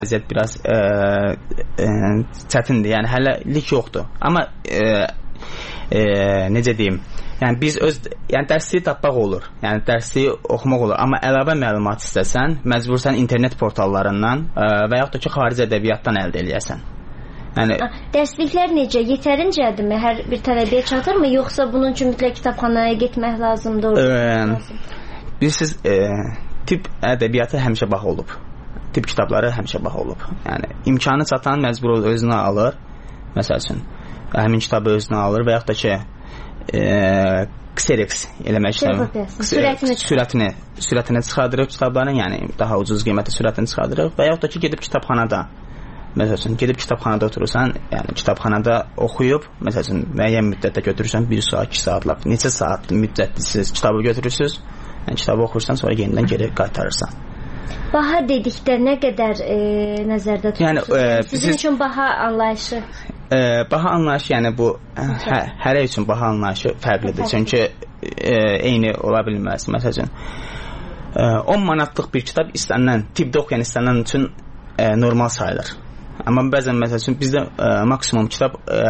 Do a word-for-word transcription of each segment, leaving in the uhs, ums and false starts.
vəziyyət biraz e, e, çətindir. Yəni hələlik yoxdur. Amma e, e, necə deyim? Yəni biz öz yəni dərsliyi tapmaq olur. Yəni dərsliyi oxumaq olur. Amma əlavə məlumat istəsən, məcbursan internet portallarından e, və yaxud da ki, xarici ədəbiyyatdan əldə eləyəsən. Yəni dərsliklər necə? Yetərincədirmi? Hər bir tələbəyə çatırmı, yoxsa bunun üçün mütləq kitabxanaya getmək lazımdır? E, Bilirsiniz, e, tip ədəbiyyatı həmişə baha olub. Tip kitabları həmişə baha olub. Yəni imkanı çatan məcbur olur, özünə alır. Məsəl üçün həmin kitabı özünə alır və yaxud da ki e, Xerox eləmək istəyir. Sürətini sürətini sürətinə çıxardırıq kitabların, yəni daha ucuz qiymətə sürətini çıxardırıq və yaxud da ki gedib kitabxanada məsəl üçün gedib kitabxanada oturursan, yəni kitabxanada oxuyub, məsəl üçün müəyyən müddətdə götürürsən, bir saat, iki saatlıq, neçə saat müddətlisiz kitabı götürürsüz, yəni kitabı oxursan, sonra yenidən geri qaytarırsan. Baha dedikdə nə qədər e, nəzərdə tutursunuz? Yəni, e, sizin üçün baha anlayışı? E, baha anlayışı, yəni bu hə, hərə üçün baha anlayışı fərqlidir. Çünki e, eyni ola bilməz. Məsəl üçün e, on manatlıq bir kitab istənilən, tibdə oxuyan istənilən üçün e, normal sayılır. Amma bəzən məsəl üçün bizdə e, maksimum kitab e,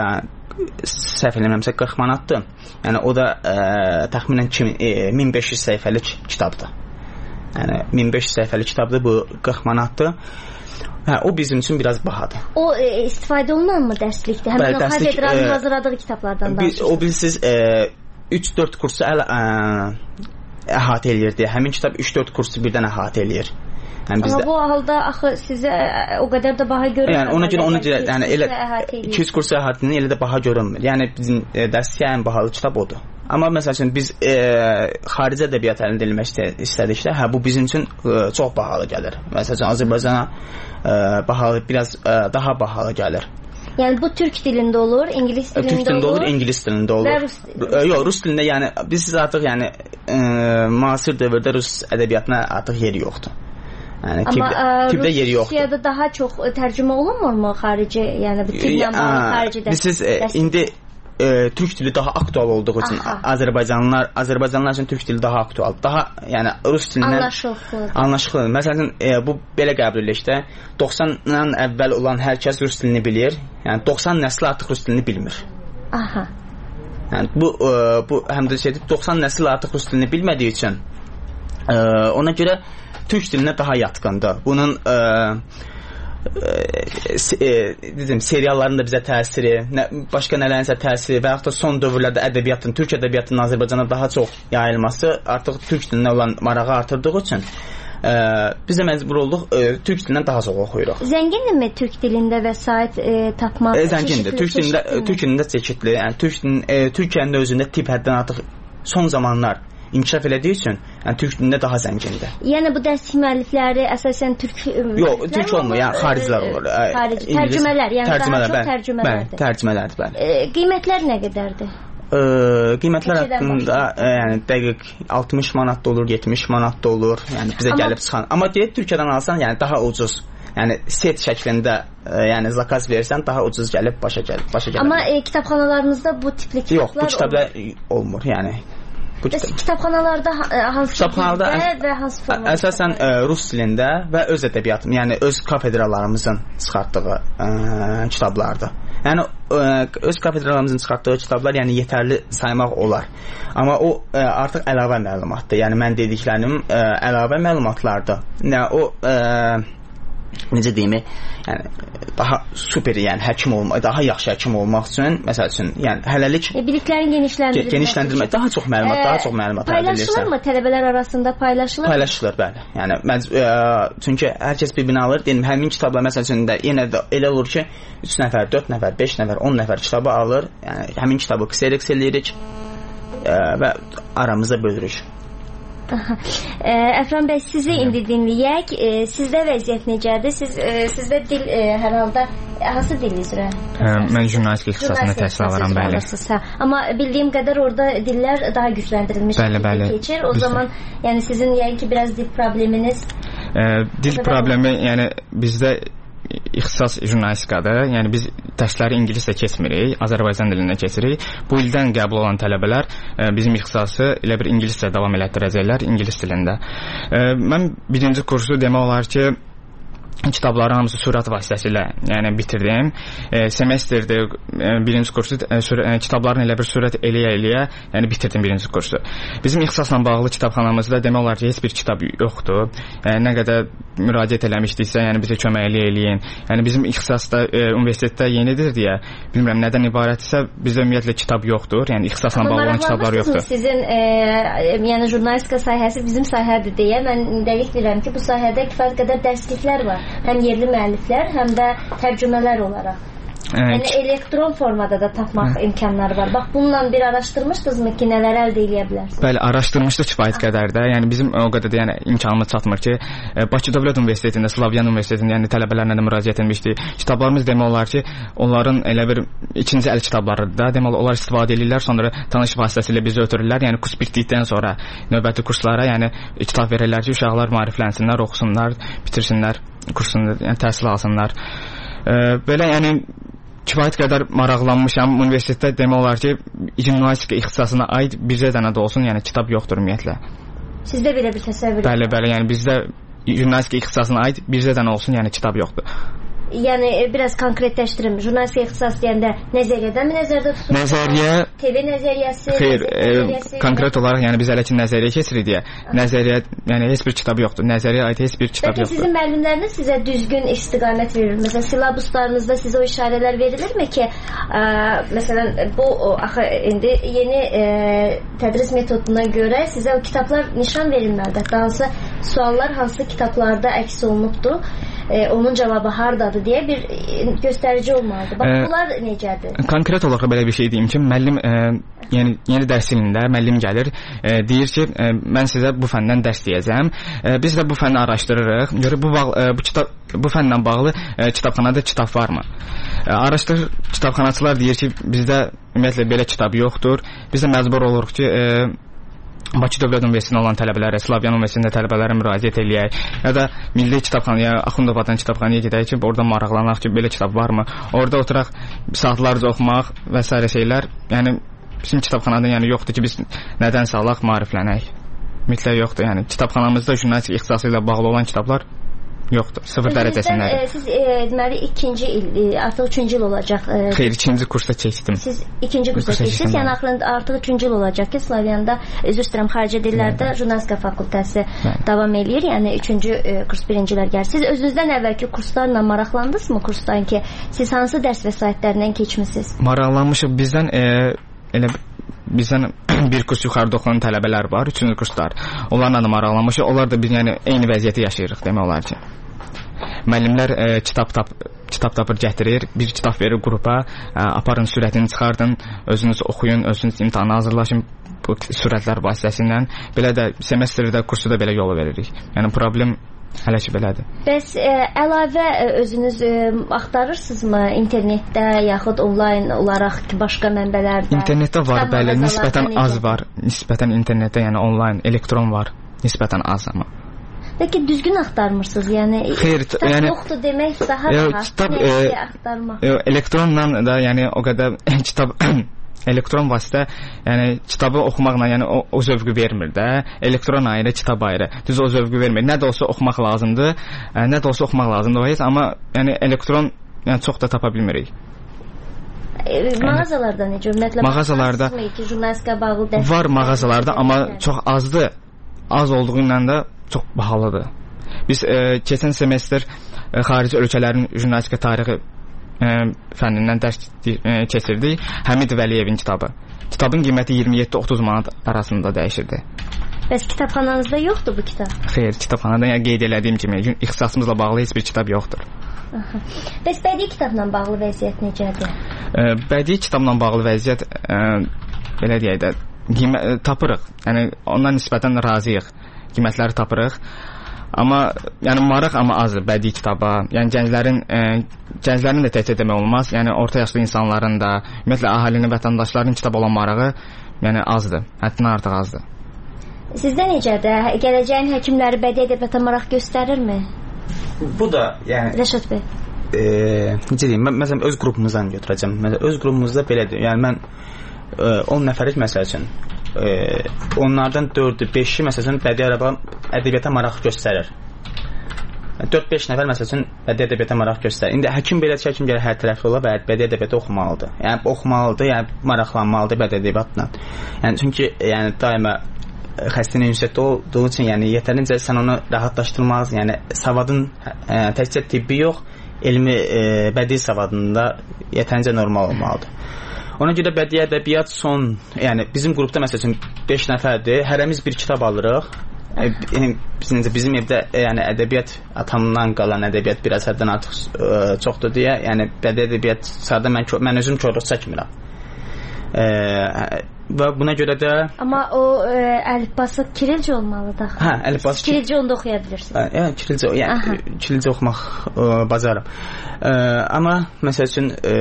səhv eləmirəmsə qırx manatdır. Yəni o da e, təxminən e, min beş yüz səhifəlik kitabdır. Yəni min beş yüz səhifəlik kitabdır, bu qırx manatdır. Hə, o bizim üçün biraz bahadır. O e, istifadə olunan mı dərslikdə? Həmin o katedranın e, hazırladığı kitablardan danışırsınız. O bilirsiniz, e, üç dörd kursu əl, ə, əhatə eləyir deyə. Həmin kitab üç dörd kursu birdən əhatə eləyir. Yəni bizdə... Amma bu halda axı sizə o qədər də baha görünmür. Yəni ona görə ona görə yəni elə iki yüz kursu əhatəsində elə də baha görünmür. Yəni bizim e, dərslikə ən bahalı kitab odur. Amma məsəl üçün biz e, xarici ədəbiyyat əlində eləmək istədikdə, hə bu bizim üçün e, çox bahalı gəlir. Məsəl üçün Azərbaycana e, bahalı, biraz e, daha bahalı gəlir. Yəni bu türk dilində olur, ingilis dilində olur. Türk dilində olur, ingilis dilində olur. Və rus dilində. Yox, rus dilində yəni biz artıq yəni e, müasir dövrdə rus ədəbiyyatına artıq yeri yoxdur. Yəni amma tibdə yeri yoxdur. Rusiyada daha çox tərcümə olunmurmu xarici, yəni bu dillə bağlı xarici dərs? Siz e, indi e, türk dili daha aktual olduğu üçün Aha. Azərbaycanlılar, Azərbaycanlılar üçün türk dili daha aktual. Daha yəni rus dilindən anlaşılır. Anlaşılır. Məsələn, e, bu belə qəbul edilir ki, doxsandan əvvəl olan hər kəs rus dilini bilir. Yəni doxsan nəsli artıq rus dilini bilmir. Aha. Yəni bu e, bu həm də şeydir, doxsan nəsil artıq rus dilini bilmədiyi üçün e, ona görə türk dilinə daha yatqındır. Bunun e, e, dedim, serialların da bizə təsiri, nə, başqa nələrinsə təsiri və yaxud da son dövrlərdə ədəbiyyatın, türk ədəbiyyatının Azərbaycana daha çox yayılması artıq türk dilinə olan marağı artırdığı üçün e, bizə məcbur olduq e, türk dilindən daha çox oxuyuruq. Zəngindirmi türk dilində vəsait e, tapmaq? E, zəngindir. Türk dilində, türk dilində çeşidli. Yəni türk dilin, e, Türkiyənin özündə tip həddən artıq son zamanlar inkişaf elədiyi üçün, yəni türk dilində daha zəngindir. Yəni bu dərs müəllifləri əsasən türk Yox, türk olmur, yəni xaricilər olur. Xarici tərcümələr, yəni tərcümələr, daha çox tərcümələrdir. Bəli, tərcümələrdir, bəli. E, qiymətlər nə qədərdir? E, qiymətlər haqqında e, yəni dəqiq altmış manat da olur, yetmiş manat da olur. Yəni bizə amma, gəlib çıxan. Amma deyək Türkiyədən alsan, yəni daha ucuz. Yəni set şəklində e, yəni zakaz versən daha ucuz gəlib başa gəlir, başa gəlir. Amma e, kitabxanalarınızda bu tipli kitablar yox, bu kitablar olmur, yəni. Bu kitabxanalarda hansı kitabxanada və hansı formada? Əsasən ə, rus dilində və öz ədəbiyyatım, yəni öz kafedralarımızın çıxartdığı ə, kitablardır. Yəni ə, öz kafedralarımızın çıxartdığı kitablar yəni yetərli saymaq olar. Amma o ə, artıq əlavə məlumatdır. Yəni mən dediklərim ə, əlavə məlumatlardır. Yəni o ə, necə deyim, yəni daha super, yəni həkim olmaq, daha yaxşı həkim olmaq üçün, məsəl üçün, yəni hələlik e, biliklərin genişləndirilməsi, genişləndirmək, daha çox məlumat, e, daha çox məlumat əldə edirsən. Paylaşılır mı tələbələr arasında paylaşılır? Paylaşılır, bəli. Yəni məc ə, çünki hər kəs bir-birini alır. Deyim, həmin kitablar məsəl üçün də yenə də elə olur ki, üç nəfər, dörd nəfər, beş nəfər, on nəfər kitabı alır. Yəni həmin kitabı Xerox eləyirik ə, və aramızda bölürük. Ə, Əfran bəy, sizi indi dinləyək. Ə, sizdə vəziyyət necədir? Siz ə, sizdə dil ə, hər halda hansı dil üzrə? Hə, mən jurnalistik ixtisasında təhsil alıram, bəli. Amma bildiyim qədər orada dillər daha gücləndirilmiş bəli, bəli. keçir. O Biz... zaman yəni sizin yəni ki biraz dil probleminiz ə, dil problemi, yəni bizdə ixtisas jurnalistikadır. Yəni biz dərsləri ingiliscə keçmirik, Azərbaycan dilində keçirik. Bu ildən qəbul olan tələbələr e, bizim ixtisası elə bir ingiliscə davam elətdirəcəklər, ingilis dilində. E, mən birinci kursu demək olar ki, kitabları hamısı sürət vasitəsilə yəni bitirdim. E, semestrdə e, birinci kursu e, sürə, e, kitabların elə bir sürət eləyə-eləyə yəni bitirdim birinci kursu. Bizim ixtisasla bağlı kitabxanamızda demək olar ki, heç bir kitab yoxdur. E, nə qədər müraciət eləmişdiksə, yəni bizə kömək eləyin. Yəni bizim ixtisasda e, universitetdə yenidir deyə, bilmirəm nədən ibarətsə, bizdə ümumiyyətlə kitab yoxdur. Yəni ixtisasla bağlı olan kitablar yoxdur. Sizin e, yəni jurnalistika sahəsi bizim sahədir deyə mən dəqiq bilirəm ki, bu sahədə kifayət qədər dərsliklər var. Həm yerli müəlliflər, həm də tərcümələr olaraq. Yəni elektron formada da tapmaq Hı. imkanları var. Bax, bununla bir araşdırmışdınızmı ki, nələr əldə edə bilərsiniz? Bəli, araşdırmışdıq kifayət qədər də. Yəni bizim o qədər də yəni imkanımız çatmır ki, Bakı Dövlət Universitetində, Slavyan Universitetində yəni tələbələrlə də müraciət etmişdik. Kitablarımız demək olar ki, onların elə bir ikinci əl kitablarıdır da. Demək olar onlar istifadə edirlər, sonra tanış vasitəsilə bizi ötürürlər. Yəni kurs bitdikdən sonra növbəti kurslara yəni kitab verirlər ki, uşaqlar maariflənsinlər, oxusunlar, bitirsinlər kursunu, yəni təhsil alsınlar. E, belə yəni kifayət qədər maraqlanmışam. Universitetdə demək olar ki, jurnalistika ixtisasına aid bircə dənə də olsun, yəni kitab yoxdur ümumiyyətlə. Sizdə belə bir təsəvvür? Bəli, bəli, yəni bizdə jurnalistika ixtisasına aid bircə dənə olsun, yəni kitab yoxdur. Yəni biraz konkretləşdirim. Jurnalistika ixtisası deyəndə nəzəriyyədənmi nəzərdə tutulur? Nəzəriyyə T V nəzəriyyəsi. Xeyr, e, konkret olaraq yəni biz hələ ki nəzəriyyə keçirik deyə. Nəzəriyyə, yəni heç bir kitab yoxdur. Nəzəriyyəyə aid heç bir kitab Bəlkə yoxdur. Sizin müəllimləriniz sizə düzgün istiqamət verir. Məsələn, silabuslarınızda sizə o işarələr verilirmi ki, ə, məsələn, bu o, axı indi yeni ə, tədris metoduna görə sizə o kitablar nişan verilməlidir. Hansı suallar hansı kitablarda əks olunubdur? E, onun cavabı hardadır deyə bir göstərici olmalıdır. Bax, e, bunlar necədir? Konkret olaraq belə bir şey deyim ki, müəllim e, yəni yeni dərs ilində müəllim gəlir, e, deyir ki, e, mən sizə bu fəndən dərs deyəcəm. E, biz də bu fənni araşdırırıq. Görə bu e, bu kitab bu fənlə bağlı e, kitabxanada kitab varmı? E, araşdırır, kitabxanaçılar deyir ki, bizdə ümumiyyətlə belə kitab yoxdur. Biz də məcbur oluruq ki, e, Bakı Dövlət Universitetində olan tələbələrə, Slavyan Universitetində tələbələrə müraciət eləyək, ya da Milli Kitabxanaya, Axundovadan kitabxanaya gedək ki, orada maraqlanaq ki, belə kitab varmı? Orada oturaq saatlarca oxumaq və s. şeylər, yəni bizim kitabxanada yəni yoxdur ki, biz nədənsə alaq, maariflənək. Mütləq yoxdur, yəni kitabxanamızda jurnalistika ixtisası ilə bağlı olan kitablar yoxdur, sıfır dərəcəsində. E, siz e, deməli ikinci il, e, artıq üçüncü il olacaq. E, Xeyr, ikinci kursda keçdim. Siz ikinci kursda keçdiniz, yəni axırında artıq üçüncü il olacaq ki, Slavyanda, üzr istəyirəm, xarici dillərdə jurnalistika fakültəsi Bəli. davam eləyir, yəni üçüncü e, kurs birincilər gəlir. Siz özünüzdən əvvəlki kurslarla maraqlandınızmı kursdan ki, siz hansı dərs vəsaitlərindən keçmisiniz? Maraqlanmışıq. Bizdən e, elə bizdən bir kurs yuxarıda oxuyan tələbələr var, üçüncü kurslar. Onlarla da maraqlanmışıq. Onlar da biz yəni eyni vəziyyəti yaşayırıq demək olar ki. Müəllimlər e, kitab tap kitab tapır gətirir, bir kitab verir qrupa, e, aparın sürətini çıxardın, özünüz oxuyun, özünüz imtahana hazırlaşın bu sürətlər vasitəsilə. Belə də semestrdə kursu da belə yol veririk. Yəni problem hələ ki belədir. Bəs e, əlavə e, özünüz e, axtarırsınızmı internetdə yaxud onlayn olaraq ki, başqa mənbələrdə? İnternetdə var, bəli, nisbətən az var. Nisbətən internetdə, yəni onlayn, elektron var, nisbətən az amma. Bəlkə düzgün axtarmırsınız, yəni Xeyr, kitab yəni, yoxdur demək daha yox, rahat. Kitab, e, axtarmaq. Yox, elektronla da yəni o qədər kitab elektron vasitə, yəni kitabı oxumaqla yəni o, o zövqü vermir də. Elektron ayrı, kitab ayrı. Düz o zövqü vermir. Nə də olsa oxumaq lazımdır. Ə, nə də olsa oxumaq lazımdır o heç, amma yəni elektron yəni çox da tapa bilmirik. E, mağazalarda necə? Ümumiyyətlə mağazalarda ki, jurnalistika bağlı dərs var mağazalarda, amma çox azdır. Az olduğu ilə də çox bahalıdır. Biz e, keçən semestr e, xarici ölkələrin jurnalistika tarixi e, fənnindən dərs e, keçirdik. Həmid Vəliyevin kitabı. Kitabın qiyməti iyirmi yeddi otuz manat arasında dəyişirdi. Bəs kitabxananızda yoxdur bu kitab? Xeyr, kitabxanada yəni qeyd elədiyim kimi ixtisasımızla bağlı heç bir kitab yoxdur. Aha. Bəs bədii kitabla bağlı vəziyyət necədir? E, bədii kitabla bağlı vəziyyət e, belə deyək də qiymət tapırıq. Yəni ondan nisbətən razıyıq. Qiymətləri tapırıq. Amma yəni maraq amma azdır bədii kitaba. Yəni gənclərin e, gənclərin də təkcə demək olmaz. Yəni orta yaşlı insanların da, ümumiyyətlə əhalinin, vətəndaşların kitab olan marağı yəni azdır. Həddindən artıq azdır. Sizdə necədir? Gələcəyin həkimləri bədii ədəbiyyata maraq göstərirmi? Bu da yəni Rəşad bəy. E, necə deyim? Mən məsələn öz qrupumuzdan götürəcəm. Məsələn öz qrupumuzda belədir. Yəni mən e, on nəfərik məsəl üçün e, onlardan dördü, beşi məsələn bədii ədəbiyyata maraq göstərir. dörd beş nəfər məsəl üçün bədii ədəbiyyata maraq göstərir. İndi həkim belə ki, həkim gəlir hər tərəfli ola və bədii ədəbiyyatı oxumalıdır. Yəni oxumalıdır, yəni maraqlanmalıdır bədii ədəbiyyatla. Yəni çünki yəni daima xəstənin ünsiyyətdə olduğu üçün, yəni yetərincə sən onu rahatlaşdırmalısın. Yəni savadın ə, təkcə tibbi yox, elmi ə, bədii savadında yetərincə normal olmalıdır. Ona görə bədii ədəbiyyat son, yəni bizim qrupda məsəl üçün beş nəfərdir, hərəmiz bir kitab alırıq. Bizim, bizim evdə yəni ədəbiyyat atamdan qalan ədəbiyyat bir əsərdən artıq ə, çoxdur deyə, yəni bədii ədəbiyyat sadə mən mən özüm çoxluq çəkmirəm. Ə, və buna görə də amma o ə, əlifbası kirilcə olmalıdır. Hə, əlifbası kirilcə onda oxuya bilirsiniz. Yəni kirilcə, yəni kirilcə oxumaq ə, bacarım. Ə, amma məsəl üçün ə,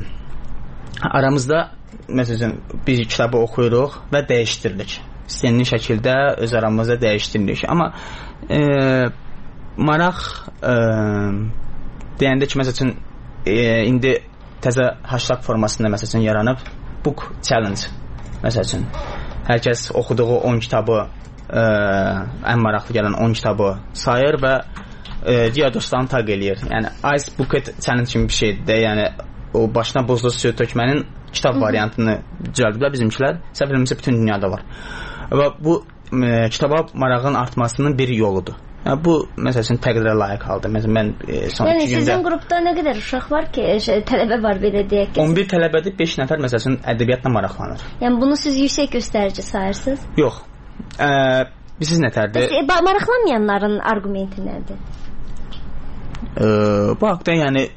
aramızda məsəl üçün bir kitabı oxuyuruq və dəyişdiririk. İstənilən şəkildə öz aramızda dəyişdiririk. Amma e, maraq e, deyəndə ki, məsəl üçün e, indi təzə hashtag formasında məsəl üçün yaranıb book challenge. Məsəl üçün hər kəs oxuduğu on kitabı e, ən maraqlı gələn on kitabı sayır və e, digər dostlarını taq eləyir. Yəni ice bucket challenge kimi bir şeydir də, yəni o başına buzlu suyu tökmənin kitab variantını düzəldiblər bizimkilər. Səhv eləmirəmsə bütün dünyada var. Və bu e, kitaba marağın artmasının bir yoludur. Yəni bu məsəl üçün təqdirə layiq haldır. Məsələn mən e, son yəni, iki gündə sizin qrupda nə qədər uşaq var ki, şey, tələbə var belə deyək ki? on bir tələbədir, beş nəfər məsəl üçün ədəbiyyatla maraqlanır. Yəni bunu siz yüksək göstərici sayırsınız? Yox. Ə, siz nətərdir? E, maraqlanmayanların arqumenti nədir? Ə, bu haqda yəni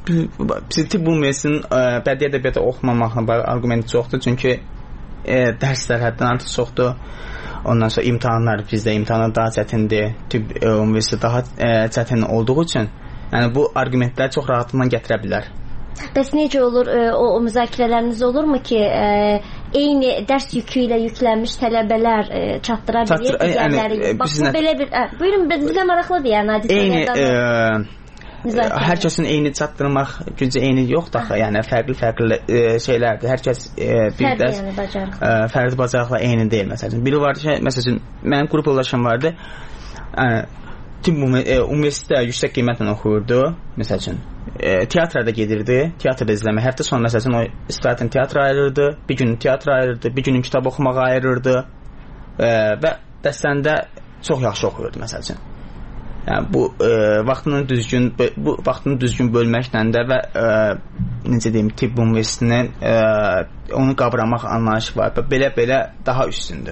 tibb ümumiyyətinin bədii ədəbiyyatı oxumamaqla arqumenti çoxdur. Çünki e, dərslər həddən artıq çoxdur. Ondan sonra imtahanlar bizdə imtahanlar daha çətindir. Tibb e, ümumiyyəti daha e, çətin olduğu üçün yəni bu arqumentləri çox rahatlıqla gətirə bilər. Bəs necə olur e, o, o müzakirələriniz olurmu ki, e, eyni dərs yükü ilə yüklənmiş tələbələr e, çatdıra bilir digərləri? Yəni, bax bu belə bir, ə, buyurun bizə maraqlıdır yəni hadisələrdən. Eyni e, hər kəsin eyni çatdırmaq gücü eyni yoxdur axı. Yəni fərqli-fərqli e, şeylərdir. Hər kəs e, bir fərqli, dərs yəni, bacarıq. e, fərqli bacarıqla eyni deyil məsələn. Biri var ki, məsələn mənim qrup yoldaşım vardı. Yəni tibb e, universitetdə yüksək qiymətlə oxuyurdu məsələn. E, teatrda gedirdi, teatrda izləmə. Həftə sonu məsələn o istirahətən teatra ayırırdı, bir gün teatra ayırırdı, bir günün kitab oxumağa ayırırdı. E, və dərslərində çox yaxşı oxuyurdu məsələn. Yəni bu e, vaxtını düzgün bu vaxtını düzgün bölməklə də və e, necə deyim tibb universitetinin e, onu qavramaq anlayışı var. Belə-belə daha üstündür.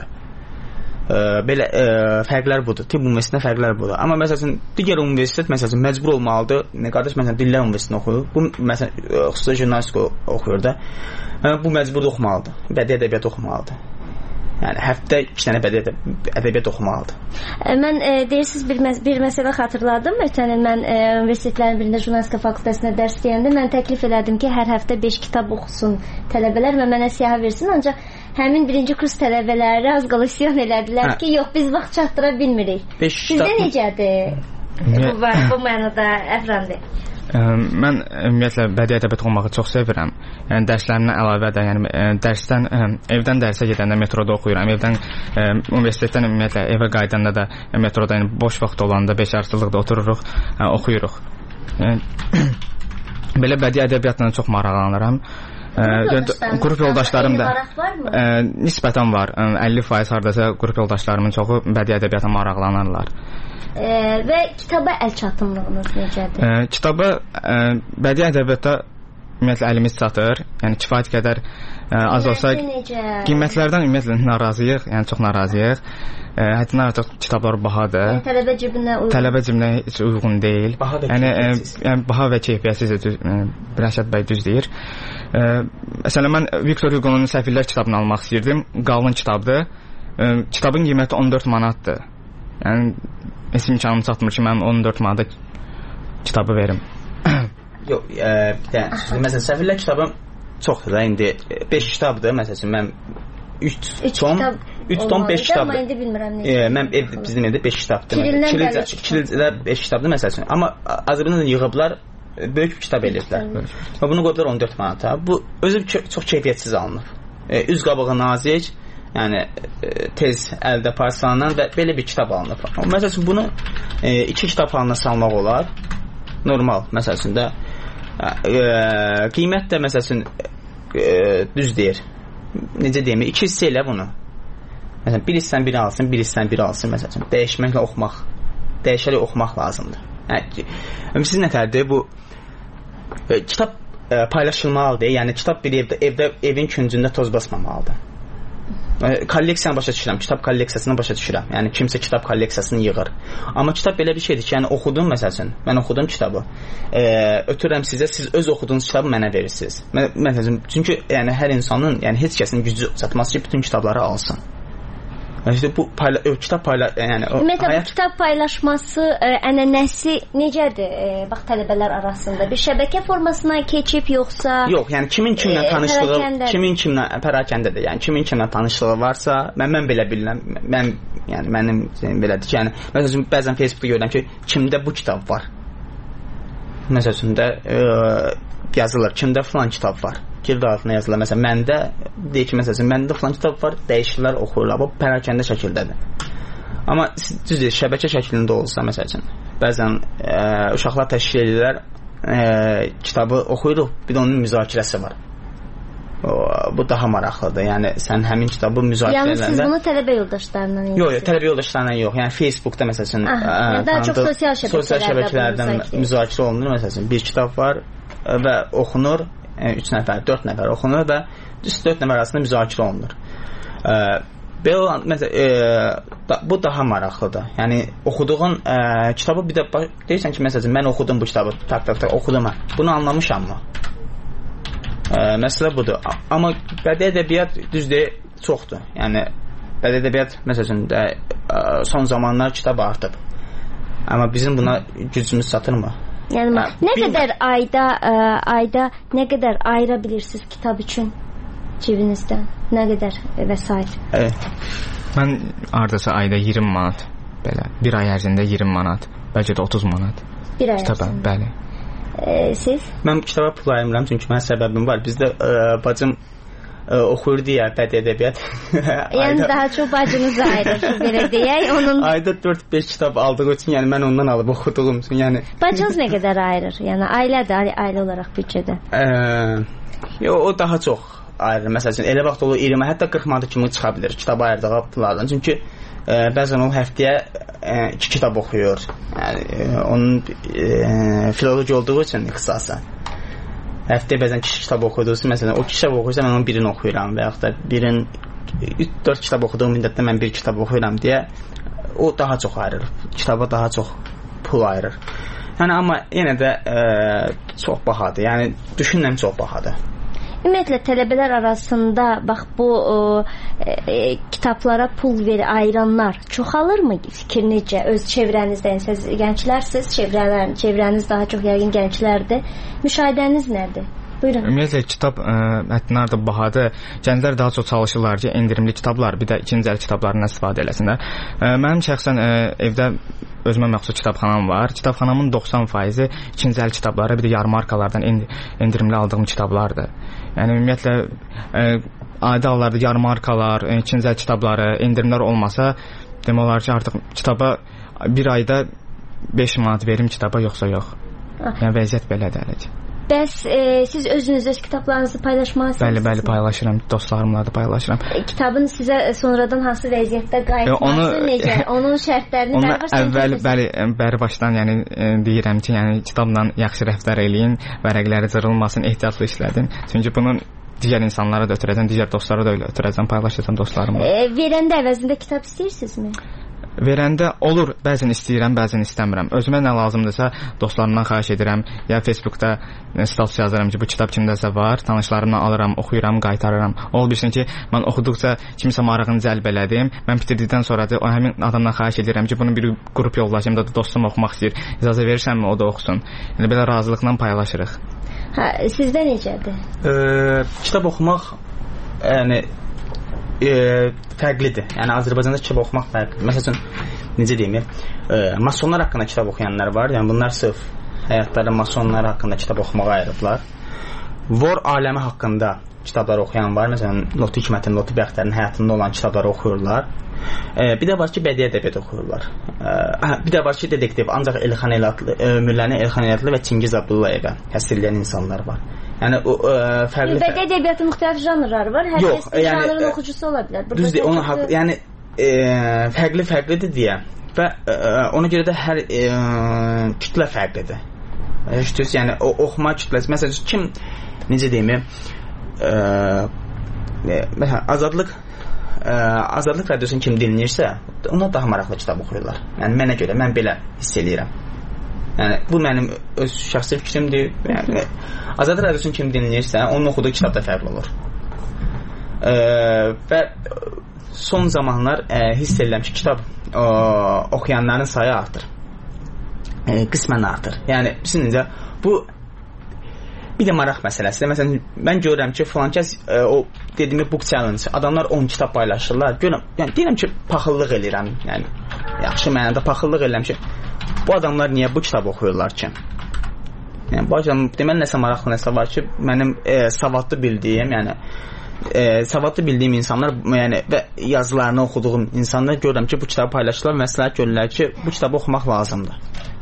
E, belə e, fərqlər budur. Tibb universitetində fərqlər budur. Amma məsələn digər universitet məsələn məcbur olmalıdır. Nə qardaş məsələn dillər universitetində oxuyur. Bu məsələn xüsusi jurnalistika oxuyur da. Yəni bu məcbur oxumalıdır. Bədii ədəbiyyat oxumalıdır. Yəni həftə iki dənə bədii ədəbiyyat oxumalıdır. Mən e, deyirsiniz bir, məs bir məsələ xatırladım. Ötən il mən e, universitetlərin birində jurnalistika fakültəsində dərs deyəndə mən təklif elədim ki, hər həftə beş kitab oxusun tələbələr və mənə siyahı versin. Ancaq həmin birinci kurs tələbələri az qala isyan elədilər hə. Ki, yox biz vaxt çatdıra bilmirik. Sizdə necədir? Bu, bu mənada Əfrandi? Mən ümumiyyətlə bədii ədəbiyyat oxumağı çox sevirəm. Yəni dərslərimdən əlavə də, yəni dərsdən evdən dərsə gedəndə metroda oxuyuram. Evdən universitetdən ümumiyyətlə evə qayıdanda da metroda, yəni boş vaxt olanda beşarcılıqda otururuq, oxuyuruq. Yəni, belə bədii ədəbiyyatla çox maraqlanıram. Qrup yoldaşlarım da ə, nisbətən var. əlli faiz hardasa qrup yoldaşlarımın çoxu bədii ədəbiyyata maraqlanırlar. E, və kitaba əl çatımlığınız necədir? E, kitaba ə, bədii ədəbiyyatda ümumiyyətlə əlimiz çatır. Yəni kifayət qədər ə, az olsa qiymətlərdən ümumiyyətlə narazıyıq, yəni çox narazıyıq. Ə, həddindən artıq kitablar bahadır. Yəni tələbə cibinə uyğun. Tələbə cibinə heç uyğun deyil. Baha yəni, ə, yəni baha və keyfiyyətsiz Rəşad bəy düz deyir. Ə, məsələn mən Viktor Hugo'nun Səfirlər kitabını almaq istəyirdim. Qalın kitabdır. Ə, kitabın qiyməti on dörd manatdır. Yəni heç imkanım çatmır ki, mən on dörd manata kitabı verim. Yox, e, bir dənə. Məsələn, Səfirlər kitabım çoxdur da indi beş kitabdır. Məsələn, mən üç tom, üç tom beş kitabdır. Amma indi bilmirəm necə. E, mən ev, bizim evdə beş kitabdır. Kirilcədə beş kitabdır məsələn. Amma Azərbaycanda yığıblar böyük bir kitab eləyiblər. Və bunu qoydular on dörd manata. Bu özü çox keyfiyyətsiz alınıb. E, üz qabağı nazik, yəni e, tez əldə parçalanan və belə bir kitab alınır. Məsəl üçün bunu e, iki kitab halına salmaq olar. Normal, məsəl üçün də e, qiymət də məsəl üçün e, düz deyir. Necə deyim, iki hissə elə bunu. Məsələn, bir hissən biri alsın, bir hissən biri alsın, məsəl üçün. Dəyişməklə oxumaq, dəyişərək oxumaq lazımdır. Yəni, siz nətərdir bu e, kitab e, paylaşılmalıdır. Yəni, kitab bir evdə, evdə evin küncündə toz basmamalıdır. Kolleksiyanı başa düşürəm, kitab kolleksiyasını başa düşürəm. Yəni kimsə kitab kolleksiyasını yığır. Amma kitab belə bir şeydir ki, yəni oxudum məsəl üçün, mən oxudum kitabı. E, ötürürəm sizə, siz öz oxuduğunuz kitabı mənə verirsiniz. Məsələn, çünki yəni hər insanın, yəni heç kəsin gücü çatmaz ki, bütün kitabları alsın. İşte bu payla, o, kitab payla, yəni o, Ümumiyyətlə hayat... bu kitab paylaşması ə, ənənəsi necədir? Ə, bax tələbələr arasında bir şəbəkə formasına keçib yoxsa? Yox, yəni kimin kimlə ə, tanışlığı, pərakəndə. kimin kimlə pərakəndədir. Yəni kimin kimlə tanışlığı varsa, mən mən belə bilirəm. Mən yəni mənim belədir ki, yəni məsələn bəzən Facebookda görürəm ki, kimdə bu kitab var. Məsələn də ə, yazılır, kimdə falan kitab var. Girdi altına yazılır. Məsələn, məndə deyir ki, məsələn, məndə falan kitab var, dəyişirlər, oxuyurlar. Bu pərakəndə şəkildədir. Amma düzdür, şəbəkə şəklində olsa, məsələn, bəzən ə, uşaqlar təşkil edirlər, ə, kitabı oxuyuruq, bir də onun müzakirəsi var. O, bu daha maraqlıdır. Yəni sən həmin kitabı müzakirə edəndə. Yəni siz bunu tələbə yoldaşlarla edirsiniz? Yox, yox, tələbə yoldaşlarla yox. Yəni Facebookda məsələn, Aha, ə, daha çox sosial şəbəkələrdə, sosial şəbəkələrdən müzakirə olunur. Məsələn, bir kitab var və oxunur. üç nəfər, dörd nəfər oxunur və düz dörd nəfər arasında müzakirə olunur. E, belə olan, məsələn, e, da, bu daha maraqlıdır. Yəni oxuduğun e, kitabı bir də deyirsən ki, məsələn, mən oxudum bu kitabı, tak tak tak oxudum mən. Bunu anlamışam mı? E, məsələ budur. Amma bədii ədəbiyyat düzdür, çoxdur. Yəni bədii ədəbiyyat məsələn də e, son zamanlar kitab artıb. Amma bizim buna gücümüz çatırmı? Yəni Hə, nə bilmə. qədər ayda ə, ayda nə qədər ayıra bilirsiniz kitab üçün cibinizdən? Nə qədər vəsait? Evet. Mən ardasa ayda iyirmi manat belə, bir ay ərzində iyirmi manat, bəlkə də otuz manat. Bir ay kitaba, ərzində. bəli. E, siz? Mən kitaba pul ayırmıram çünki mənim səbəbim var. Bizdə ə, bacım ə, oxuyur deyə bədii ədəbiyyat. Yəni ayda, daha çox bacınız ayırır belə deyək. Onun ayda dörd beş kitab aldığı üçün, yəni mən ondan alıb oxuduğum üçün, yəni bacınız nə qədər ayırır? Yəni ailədə, ailə olaraq büdcədə. Ə, yo, o daha çox ayırır. Məsələn, elə vaxt olur iyirmi, hətta qırx manat kimi çıxa bilər kitab ayırdığı pullardan. Çünki ə, bəzən o həftəyə ə, iki kitab oxuyur. Yəni ə, onun ə, filoloji olduğu üçün ixtisası. Həftəyə bəzən kişi kitab oxuyursa, məsələn, o kitab oxuyursa mən onun birini oxuyuram və yaxud da birin üç dörd kitab oxuduğum müddətdə mən bir kitab oxuyuram deyə o daha çox ayırır. Kitaba daha çox pul ayırır. Yəni amma yenə də ə, çox bahadır. Yəni düşünürəm çox bahadır. Ümumiyyətlə tələbələr arasında bax bu o, e, kitablara pul ver ayıranlar çoxalırmı? Fikir necə? Öz çevrənizdən siz gənclərsiniz, çevrələr, çevrəniz daha çox yəqin gənclərdir. Müşahidəniz nədir? Buyurun. Ümumiyyətlə kitab mətnlər də bahadır. Gənclər daha çox çalışırlar ki, endirimli kitablar, bir də ikinci əl kitablarından istifadə eləsinlər. Ə, mənim şəxsən ə, evdə özümə məxsus kitabxanam var. Kitabxanamın doxsan faizi ikinci əl kitabları, bir də yarmarkalardan endirimli aldığım kitablardır. Yəni ümumiyyətlə ə, adi hallarda yarmarkalar, ikinci əl kitabları, endirimlər olmasa, demək olar ki, artıq kitaba bir ayda beş manat verim kitaba, yoxsa yox. Yəni vəziyyət belədir hələ. Bəs e, siz özünüz öz kitablarınızı paylaşmalısınız? Bəli, bəli, paylaşıram. Dostlarımla da paylaşıram. E, kitabın sizə sonradan hansı vəziyyətdə qayıtması onu, necə? Onun şərtlərini onu bəri başdan əvvəl, bəli, bəri başdan yəni e, deyirəm ki, yəni kitabla yaxşı rəftar eləyin, vərəqləri cırılmasın, ehtiyatlı işlədin. Çünki bunun digər insanlara da ötürəcəm, digər dostlara da ötürəcəm, paylaşacağam dostlarımla. E, verəndə əvəzində kitab istəyirsinizmi? Verəndə olur, bəzən istəyirəm, bəzən istəmirəm. Özümə nə lazımdırsa dostlarımdan xahiş edirəm. Ya Facebookda status yazıram ki, bu kitab kimdəsə var, tanışlarımdan alıram, oxuyuram, qaytarıram. Ol bilsin ki, mən oxuduqca kimsə marağını cəlb elədim. Mən bitirdikdən sonra da o həmin adamdan xahiş edirəm ki, bunu bir qrup yoldaşım da dostum oxumaq istəyir. İcazə verirsənmi, o da oxusun. Yəni belə razılıqla paylaşırıq. Hə, sizdə necədir? Ə, kitab oxumaq yəni e, fərqlidir. Yəni Azərbaycanda kitab oxumaq fərqlidir. Məsələn, necə deyim, e, masonlar haqqında kitab oxuyanlar var. Yəni bunlar sırf həyatlarında masonlar haqqında kitab oxumağa ayırıblar. Vor aləmi haqqında kitablar oxuyan var. Məsələn, Lotu Hikmətin, Lotu Bəxtərin həyatında olan kitabları oxuyurlar. E, bir də var ki, bədii ədəbiyyat oxuyurlar. E, bir də var ki, detektiv, ancaq Elxan Elatlı, Ömürlərini Elxan Elatlı və Çingiz Abdullayevə həsr edən insanlar var. Yəni o e, fərqli bədii ədəbiyyatın müxtəlif janrları var. Hər yox, kəs yəni, janrın oxucusu ola bilər. Düzdür, onun haqq, yəni e, fərqli-fərqlidir deyə və e, ona görə də hər e, kütlə fərqlidir. Düz, yəni o oxuma kütləsi. Məsələn, kim necə deyim, e, məsələn, Azadlıq e, Azadlıq radiosunu kim dinləyirsə, ona daha maraqlı kitab oxuyurlar. Yəni mənə görə, mən belə hiss eləyirəm. Yəni bu mənim öz şəxsi fikrimdir. Yəni Azadlıq radiosunu kim dinləyirsə, onun oxuduğu kitab da fərqli olur. E, və son zamanlar e, hiss edirəm ki, kitab e, oxuyanların sayı artır. E, qismən artır. Yəni sizcə bu bir də maraq məsələsidir. Məsələn, mən görürəm ki, filan kəs e, o dediyim book challenge, adamlar on kitab paylaşırlar. Görürəm, yəni deyirəm ki, paxıllıq eləyirəm. Yəni yaxşı mənada paxıllıq eləyirəm ki, bu adamlar niyə bu kitab oxuyurlar ki? Yəni bu adam deməli nəsə maraqlı nəsə var ki, mənim e, savadlı bildiyim, yəni e, savadlı bildiyim insanlar, yəni və yazılarını oxuduğum insanlar görürəm ki, bu kitabı paylaşırlar, məsləhət görürlər ki, bu kitabı oxumaq lazımdır.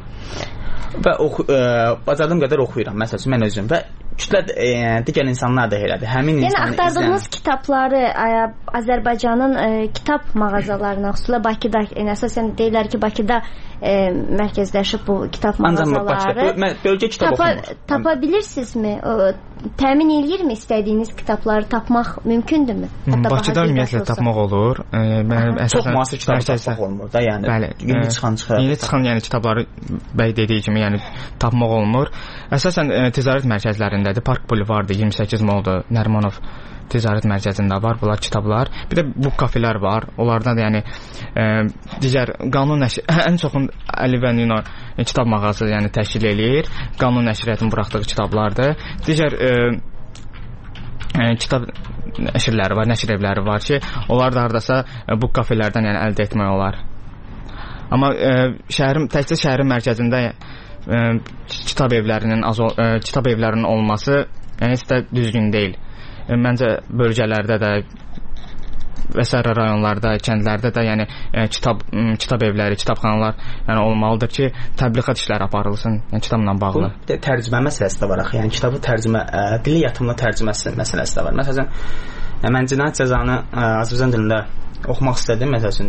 Və oxu, e, bacardığım qədər oxuyuram, məsələn, mən özüm və kütlə e, digər insanlar da elədir. Həmin yəni axtardığınız kitabları ə, Azərbaycanın ə, kitab mağazalarına, xüsusilə Bakıda, yəni əsasən deyirlər ki, Bakıda ə, mərkəzləşib bu kitab mağazaları. Bakıda, bölgə kitab tapa, oxumur. Tapa bilirsinizmi? O, təmin eləyirmi istədiyiniz kitabları tapmaq mümkündürmü? Hətta Bakıda ümumiyyətlə tapmaq olur. E, mən əsasən çox müasir kitab tapmaq olmur da, yəni. Bəli, yeni çıxan çıxır. Yeni çıxan yəni kitabları bəy dediyi kimi yəni tapmaq olmur. Əsasən e, ticarət mərkəzlərindədir. Park Bulvardı, iyirmi səkkiz Molda, Nərimanov ticarət mərkəzində var bunlar kitablar. Bir də bu kafelər var. Onlardan da yəni e, digər qanun nəşr ən çoxun Əli və Nino e, kitab mağazası yəni təşkil eləyir. Qanun nəşriyyatının buraxdığı kitablardır. Digər e, e, kitab nəşrləri var, nəşr evləri var ki, onlar da hardasa e, bu kafelərdən yəni əldə etmək olar. Amma e, şəhərin təkcə şəhərin mərkəzində e, kitab evlərinin az e, kitab evlərinin olması yəni heç də düzgün deyil. E, məncə bölgələrdə də və sair rayonlarda, kəndlərdə də yəni e, kitab m, kitab evləri, kitabxanalar yəni olmalıdır ki, təbliğat işləri aparılsın, yəni kitabla bağlı. Bu də tərcümə məsələsi də var axı. Yəni kitabı tərcümə, ə, dili yatımlı tərcüməsi məsələsi də var. Məsələn, yəni, mən Cinayət Cəzanı ə, Azərbaycan dilində oxumaq istədim, məsələn,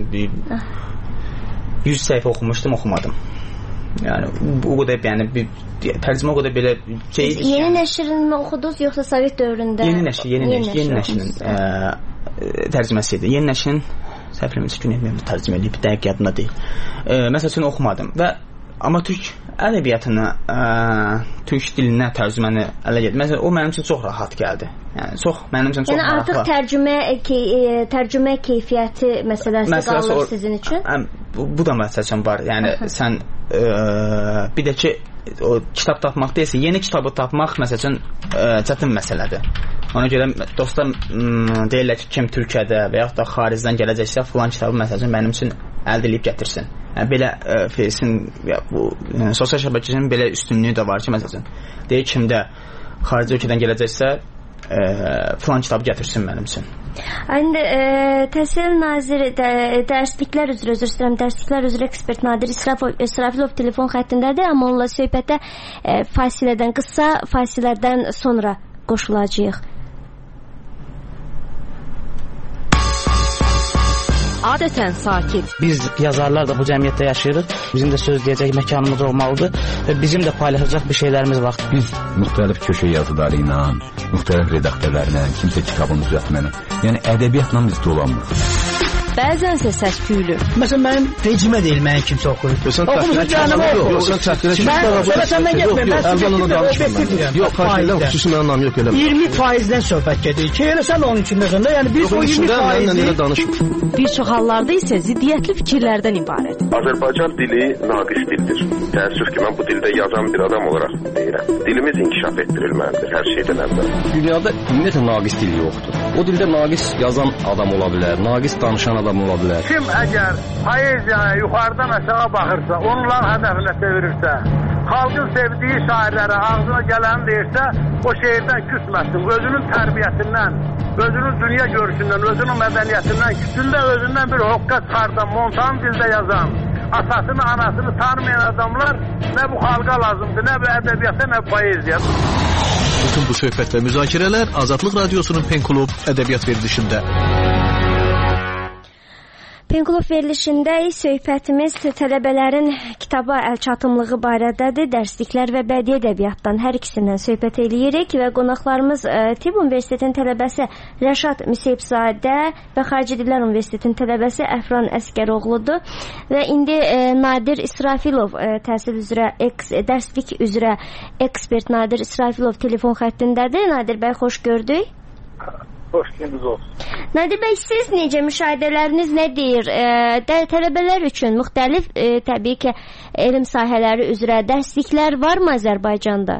yüz səhifə oxumuşdum, oxumadım. Yəni bu qədər yəni bir tərcümə o qədər belə şey idi. Yeni nəşrini oxudunuz yoxsa Sovet dövründə? Yeni nəşr, yeni nəşr, yeni nəşrin tərcüməsi idi. Yeni nəşrin səhifləməsi gün etməyim tərcümə edib, dəqiq yadımda deyil. E, məsəl üçün oxumadım və amma türk ədəbiyyatına, ə, türk dilinə tərcüməni ələ gəldi. Məsələn, o mənim üçün çox rahat gəldi. Yəni çox mənim üçün çox yəni, maraqlı. Yəni artıq tərcümə key, e, tərcümə keyfiyyəti məsələsi, məsələsi qalır o, sizin üçün? Ə, bu, bu da məsələn var. Yəni Aha. sən ə, bir də ki o kitab tapmaq deyilsə, yeni kitabı tapmaq məsələn ə, çətin məsələdir. Ona görə dostlar m, deyirlər ki, kim Türkiyədə və yaxud da xaricdən gələcəksə, filan kitabı məsələn mənim üçün əldə edib gətirsin. Yəni belə ə, Face'in ya bu yəni, sosial şəbəkənin belə üstünlüyü də var ki, məsələn, deyir kimdə xarici ölkədən gələcəksə, ə, filan kitabı gətirsin mənim üçün. İndi e, Təhsil Naziri də, dərsliklər üzrə, üzr istəyirəm, dərsliklər üzrə ekspert Nadir İsrafilov telefon xəttindədir, amma onunla söhbətə e, fasilədən, qısa fasilədən sonra qoşulacağıq. Adətən sakit. Biz yazarlar da bu cəmiyyətdə yaşayırıq. Bizim də söz deyəcək məkanımız olmalıdır və bizim də paylaşacaq bir şeylərimiz var. Biz müxtəlif köşə yazıları ilə, müxtəlif redaktörlərlə, kimsə kitabını düzəltməklə, yəni ədəbiyyatla biz dolanmırıq. Bəzənsə səs-küylü. Məsələn, mənim vecimə deyil, mənə kimsə oxuyur. Oxumuşun canımı oxuyur. Yox, sən çəkilə ki, mən səndən getməyim, mən əvvələn danışmıram. Yox, xahilə xüsusi mənim namım yox, elə. iyirmi faizdən söhbət gedir ki, elə sən onun içindəsən də, yəni biz o iyirmi faizi... Bir çox hallarda isə ziddiyyətli fikirlərdən ibarət. Azərbaycan dili naqis dildir. Təəssüf ki, mən bu dildə yazan bir adam olaraq deyirəm. Dilimiz inkişaf etdirilməlidir hər şeydən əvvəl. Dünyada ümumiyyətlə naqis dil yoxdur. O dildə naqis yazan adam ola bilər, naqis danışan adam ola bilər. Kim əgər poeziyaya yuxarıdan aşağı baxırsa, onların hədəfinə çevirirsə, xalqın sevdiyi şairlərə ağzına gələni deyirsə, o şeirdən küsməsin. Özünün tərbiyəsindən, özünün dünya görüşündən, özünün mədəniyyətindən, küsündə özündən bir hoqqa çıxardan, montan dildə yazan, atasını, anasını tanımayan adamlar nə bu xalqa lazımdır, nə bu ədəbiyyata, nə bu poeziya. Bütün bu söhbət və müzakirələr Azadlıq Radiosunun Pen Klub ədəbiyyat verilişində. Pen Klub verilişində söhbətimiz tələbələrin kitaba əlçatımlığı barədədir. Dərsliklər və bədii ədəbiyyatdan hər ikisindən söhbət eləyirik və qonaqlarımız Tibb Universitetinin tələbəsi Rəşad Müseyibzadə və Xarici Dillər Universitetinin tələbəsi Əfran Əskəroğludur və indi Nadir İsrafilov təhsil üzrə dərslik üzrə ekspert Nadir İsrafilov telefon xəttindədir. Nadir bəy, xoş gördük. Xoş gününüz olsun. Nadir bəy, siz necə, müşahidələriniz nə deyir? E, tələbələr üçün müxtəlif e, təbii ki, elm sahələri üzrə dərsliklər varmı Azərbaycanda?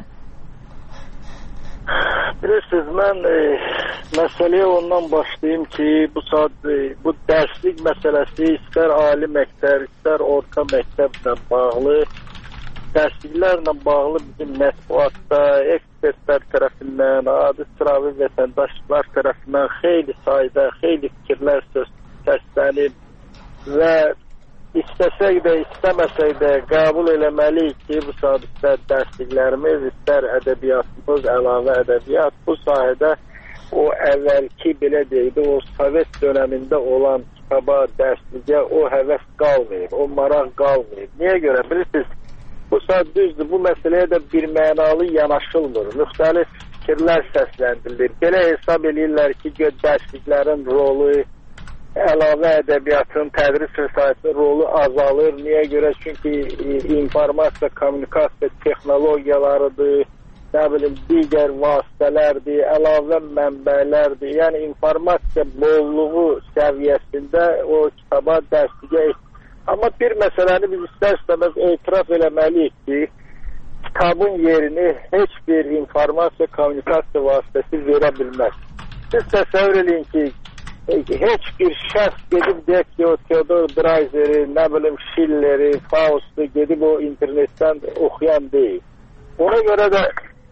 Bilirsiniz, mən e, məsələyə ondan başlayayım ki, bu saat e, bu dərslik məsələsi istər ali məktəb, istər orta məktəblə bağlı, dərsliklərlə bağlı bizim mətbuatda, ekspertlər tərəfindən, adi sıravi vətəndaşlar tərəfindən xeyli sayda, xeyli fikirlər söz səslənib və istəsək də, istəməsək də qəbul eləməliyik ki, bu saat istər dərsliklərimiz, istər ədəbiyyatımız, əlavə ədəbiyyat, bu sahədə o əvvəlki, belə deyildi, o Sovet dönəmində olan kitaba, dərsliyə o həvəs qalmayıb, o maraq qalmayıb. Niyə görə? Bilirsiniz, bu saat düzdür, bu məsələyə də bir mənalı yanaşılmır. Müxtəlif fikirlər səsləndirilir. Belə hesab edirlər ki, dərsliklərin rolu, əlavə ədəbiyyatın, tədris vəsaitinin rolu azalır. Niyə görə? Çünki informasiya, kommunikasiya texnologiyalarıdır, nə bilim, digər vasitələrdir, əlavə mənbələrdir. Yəni, informasiya bolluğu səviyyəsində o kitaba, dərsliyə Amma bir məsələni biz istər-istəməz etiraf eləməliyik ki, kitabın yerini heç bir informasiya, kommunikasiya vasitəsi verə bilməz. Siz təsəvvür edin ki, heç bir şəxs gedib deyək ki, o Theodor Dreiseri, nə bilim Schilleri, Faust'u gedib o internetdən oxuyan deyil. Ona görə də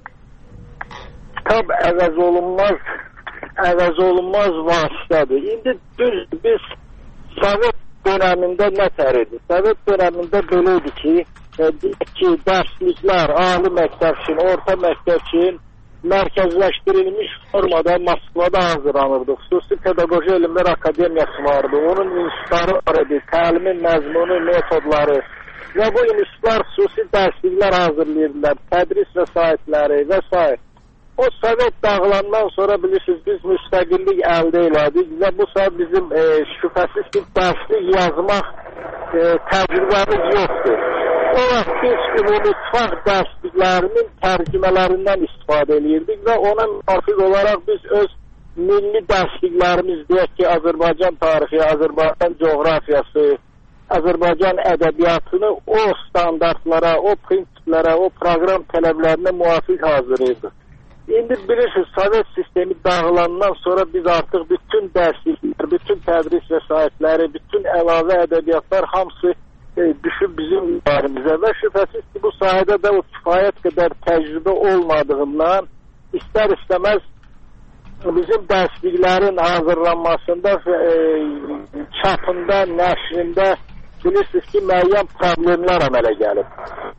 kitab əvəz olunmaz, əvəz olunmaz vasitədir. İndi düz biz Sovet dönəmində nə tərədi? Sovet dönəmində belə idi ki, e, ki, dərsliklər, ali məktəb üçün, orta məktəb üçün mərkəzləşdirilmiş formada Moskvada hazırlanırdı. Xüsusi Pedaqoji Elmlər Akademiyası vardı. Onun institutları var idi, təlimin məzmunu, metodları və bu institutlar xüsusi dərsliklər hazırlayırdılar, tədris vəsaitləri və s. O Sovet dağılandan sonra bilirsiniz, biz müstəqillik əldə elədik və bu saat bizim e, şübhəsiz ki, dərslik yazmaq e, təcrübəmiz yoxdur. O vaxt biz ümumutfaq dərsliklərinin tərcümələrindən istifadə edirdik və ona müvafiq olaraq biz öz milli dərsliklərimiz, deyək ki, Azərbaycan tarixi, Azərbaycan coğrafiyası, Azərbaycan ədəbiyyatını o standartlara, o prinsiplərə, o proqram tələblərinə müvafiq hazırlayırdıq. İndi bilirsiniz, Sovet sistemi dağılandan sonra biz artıq bütün dərsliklər, bütün tədris vəsaitləri, bütün əlavə ədəbiyyatlar hamısı e, düşüb bizim üzərimizə və şübhəsiz ki, bu sahədə də o kifayət qədər təcrübə olmadığından istər-istəməz bizim dərsliklərin hazırlanmasında, e, çapında, nəşrində bilirsiniz ki, müəyyən problemlər əmələ gəlib.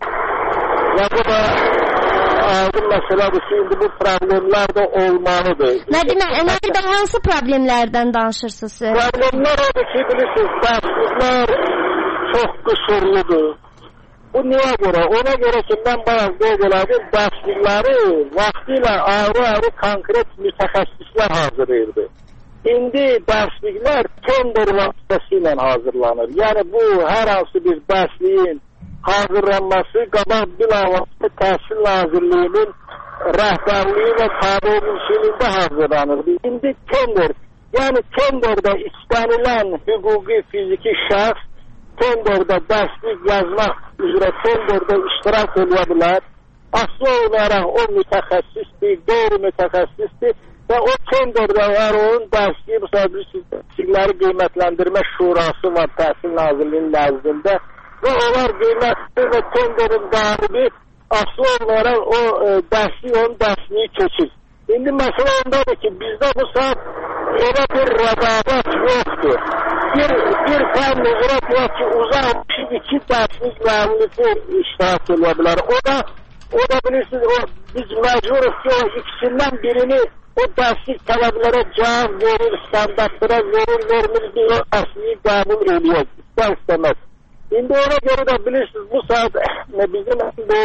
Və bu da aydın məsələdir ki, indi bu problemlər də olmalıdır. Nədir bəy, hansı problemlərdən danışırsınız? Problemlər odur ki, bilirsiniz, dərsliklər çox qüsurludur. Bu niyə görə? Ona görə ki, mən bayaq qeyd elədim, dərslikləri vaxtilə ayrı-ayrı konkret mütəxəssislər hazırlayırdı. İndi dərsliklər tender vasitəsilə hazırlanır. Yəni bu, hər hansı bir dərsliyin hazırlanması qabaq bilavasitə Təhsil Nazirliyinin rəhbərliyi və tabiçiliyində hazırlanırdı. İndi tender, yəni tenderdə istənilən hüquqi fiziki şəxs tenderdə dərslik yazmaq üzrə tenderdə iştirak edə bilər. Aslı olaraq o mütəxəssisdir, qeyri-mütəxəssisdir və o tenderdə var, onun dərsliyi bu səbəbli qiymətləndirmə şurası var Təhsil Nazirliyinin nəzdində və onlar qiymətli və tenderin qalibi aslı olmayan o e, dərslik, onun dərsliyi keçir. İndi məsələ ondadır ki, bizdə bu saat elə bir rəqabət yoxdur. Bir, bir fən üzrə deyək ki, uzaq iki dərslik müəllisi iştirak edə bilər. O da, o da bilirsiniz, o, biz məcburuz ki, o ikisindən birini o dərslik tələblərə cavab verir, standartlara verir, vermir deyə o dərsliyi qəbul ediyor, istər istəməz. İndi ona görə də bilirsiniz, bu saat bizim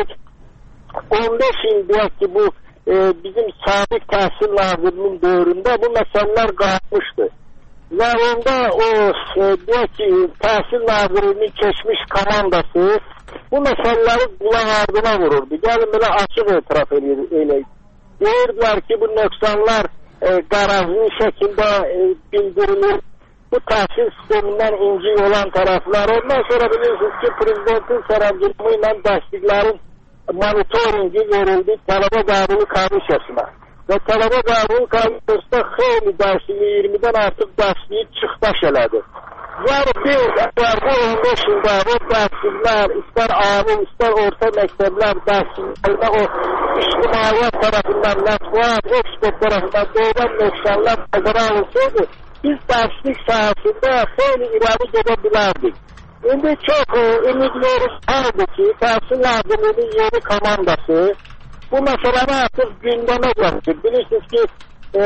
on beş il deyək ki, bu e, bizim sabiq təhsil nazirinin dövründə bu məsələlər qalmışdı. Və onda o e, deyək ki, təhsil nazirinin keçmiş komandası bu məsələləri qulaq ardına vururdu. Gəlin belə açıq etiraf eləyik. Deyirdilər ki, bu nöqsanlar e, qarazlı şəkildə e, bildirilir. Bu təhsil sistemindən incik olan tərəflər. Ondan sonra bilirsiniz ki, prezidentin sərəncamı ilə dərsliklərin monitoringi verildi tələbə qəbulu komissiyasına. Və tələbə qəbulu komissiyasında xeyli dərsliyi, iyirmidən artıq dərsliyi çıxdaş elədi. Yəni bir, bu on beş ildə bu dərsliklər, istər ali, istər orta məktəblər dərsliklərdə o ictimaiyyət tərəfindən, mətbuat, ekspert tərəfindən doğudan nöqsanlar nəzərə alınsaydı, biz dərslik sahəsində xeyli irəli gedə bilərdik. İndi çox e, ümidliyoruz halde ki, Təhsil Nazirliyinin yeni komandası bu məsələni artıq gündəmə gətirir. Bilirsiniz ki, e,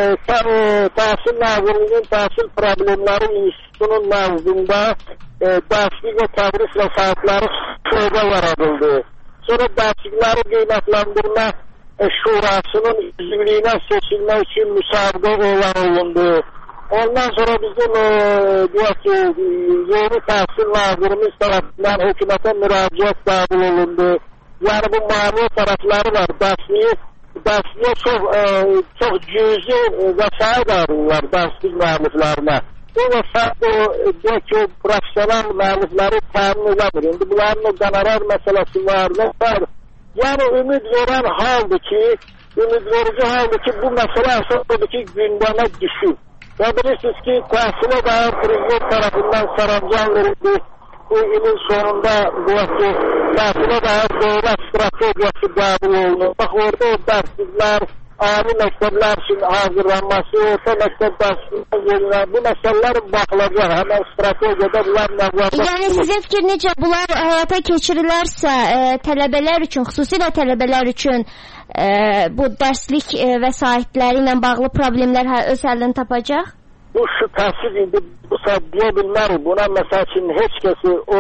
Təhsil Nazirliyinin Təhsil Problemləri İnstitutunun nəzdində e, dərslik və tədris vəsaitləri şöbə yaradıldı. Sonra dərslikləri qiymətləndirmə e, şurasının üzvlüyünə seçilmək üçün müsabiqə elan olundu. Ondan sonra bizim e, deyək ki, yeni təhsil nazirimiz tərəfindən hökumətə müraciət qəbul olundu. Yəni bu maliyyə tərəfləri var. Dərsliyə, dərsliyə çox, e, çox cüzi vəsait alırlar dərslik müəlliflərinə. Bu vəsait o, deyək ki, o profesional müəllifləri təmin eləmir. İndi bunların o qonorar məsələsi var. var. Yəni ümid verən haldır ki, ümid verici haldır ki, bu məsələ əsasıdır ki, gündəmə düşür. Və bilirsiniz ki, təhsilə dair prezident tərəfindən sərəncam verildi. Bu ilin sonunda bu ki, təhsilə dair dövlət strategiyası qəbul olunur. Bax, orada o dərsliklər, ali məktəblər üçün hazırlanması, orta məktəb dərsliklər verilən, bu məsələlərin baxılacaq. Həmən strategiyada bunlar nəzərdə. Yəni sizin fikir necə? Bunlar həyata keçirilərsə, e, tələbələr üçün, xüsusilə tələbələr üçün e, bu dərslik e, vəsaitləri ilə bağlı problemlər öz həllini tapacaq? Bu şübhəsiz indi bu saat deyə bilmərik. Buna məsəl üçün heç kəsi o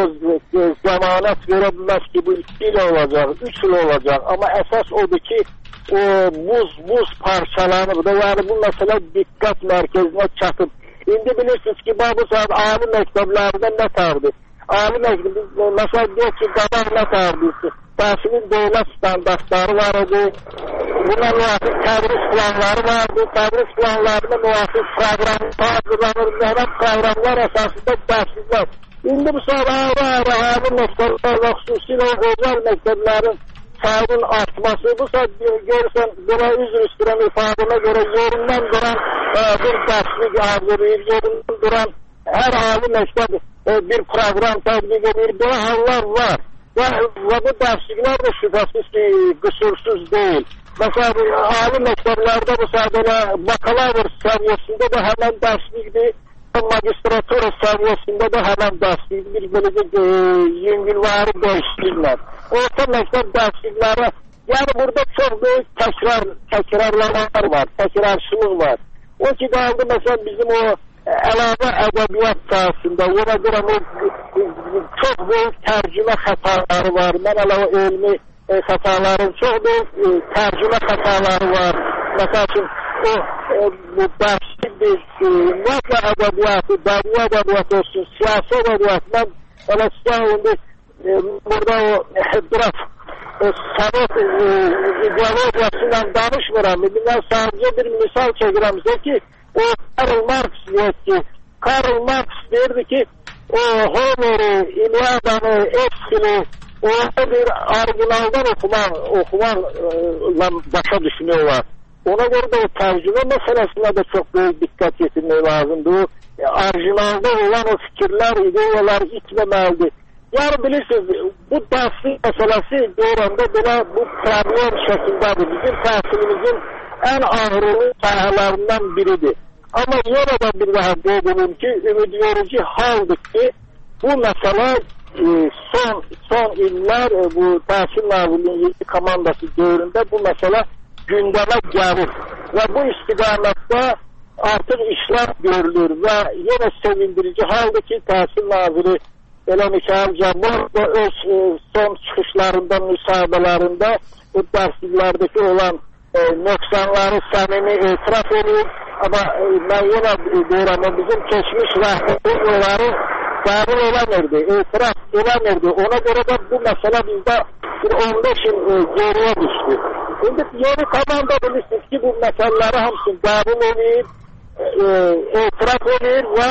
zəmanət verə bilməz ki, bu iki il olacaq, üç il olacaq. Amma əsas odur ki, o buz, buz parçalanıb da, yəni bu məsələ diqqət mərkəzinə çatıb. İndi bilirsiniz ki, bu saat ali məktəblərdə nə tərdir? Ali məktəb, məsəl deyək ki, qabaq nə tərdir? Təhsilin dövlət standartları var idi. Buna müvafiq tədris planları vardı. Tədris planlarına müvafiq proqramlar hazırlanırdı. Həmən proqramlar əsasında dərsliklər. İndi bu saat ayrı-ayrı ali məktəblər və xüsusilə özəl məktəblərin sayının artması, bu saat görürsən, buna üzr üstürən ifadəmə görə yerindən duran e, bir dərslik hazırlayır, yerindən duran hər ali məktəb e, bir proqram tədbiq edir. Belə hallar var. Və, və bu dərsliklər də şübhəsiz ki, qüsursuz deyil. Məsələn, ali məktəblərdə bu saat elə bakalavr səviyyəsində də həmən dərslikdir, magistratura səviyyəsində də həmən dərslikdir, bir beləcə e, yüngülvari dəyişikliklə. Orta məktəb dərslikləri, yəni burada çox böyük təkrar, təkrarlamalar var, təkrarçılıq var. O ki, qaldı məsələn bizim o əlavə ədəbiyyat sahəsində, ona görə o çox böyük tərcümə xətaları var. Mən əlavə elmi e, xətaların çox böyük e, tərcümə xətaları var. Məsəl üçün o e, dərslikdir, e, nəqlə ədəbiyyatı, bədii ədəbiyyat olsun, siyasi ədəbiyyat. Mən elə sizə indi e, burada o e, biraz e, Sovet e, ideologiyası ilə danışmıram. Mən sadəcə bir misal çəkirəm sizə ki, o Karl Marx deyir ki, Karl Marx deyirdi ki, o Homer'i, İlyada'nı, Eschil'i, orada bir orijinaldan okumak, okumakla başa düşmüyorlar. Ona göre de o tercüme meselesine de çok büyük dikkat yetirmek lazımdı. O orijinalda olan o fikirler, ideyalar itmemelidir. Yani bilirsiniz, bu dərslik məsələsi doğranda belə bu problem şəkildədir. Bizim təhsilimizin ən ağırlı sahələrindən biridir. Amma yenə də bir daha qeyd ki, ümid verici haldır ki, bu məsələ e, son, son illər e, bu Təhsil Nazirliyinin yeni komandası dövründə bu məsələ gündəmə gəlir. Və bu istiqamətdə artıq işlər görülür və yenə sevindirici haldır ki, Təhsil Naziri Elə Mikayıl Cabbar da öz e, son çıxışlarında, müsahibələrində bu dərsliklərdəki olan e, nöqsanları səmimi etiraf edir. Amma e, mən yenə deyirəm, bizim keçmiş rəhbərlik onları qəbul eləmirdi, etiraf eləmirdi. Ona görə də bu məsələ bizdə bir on beş il e, geriyə düşdü. İndi yeni komanda bilirsiniz ki, bu məsələləri hamısını qəbul edir, e, etiraf edir və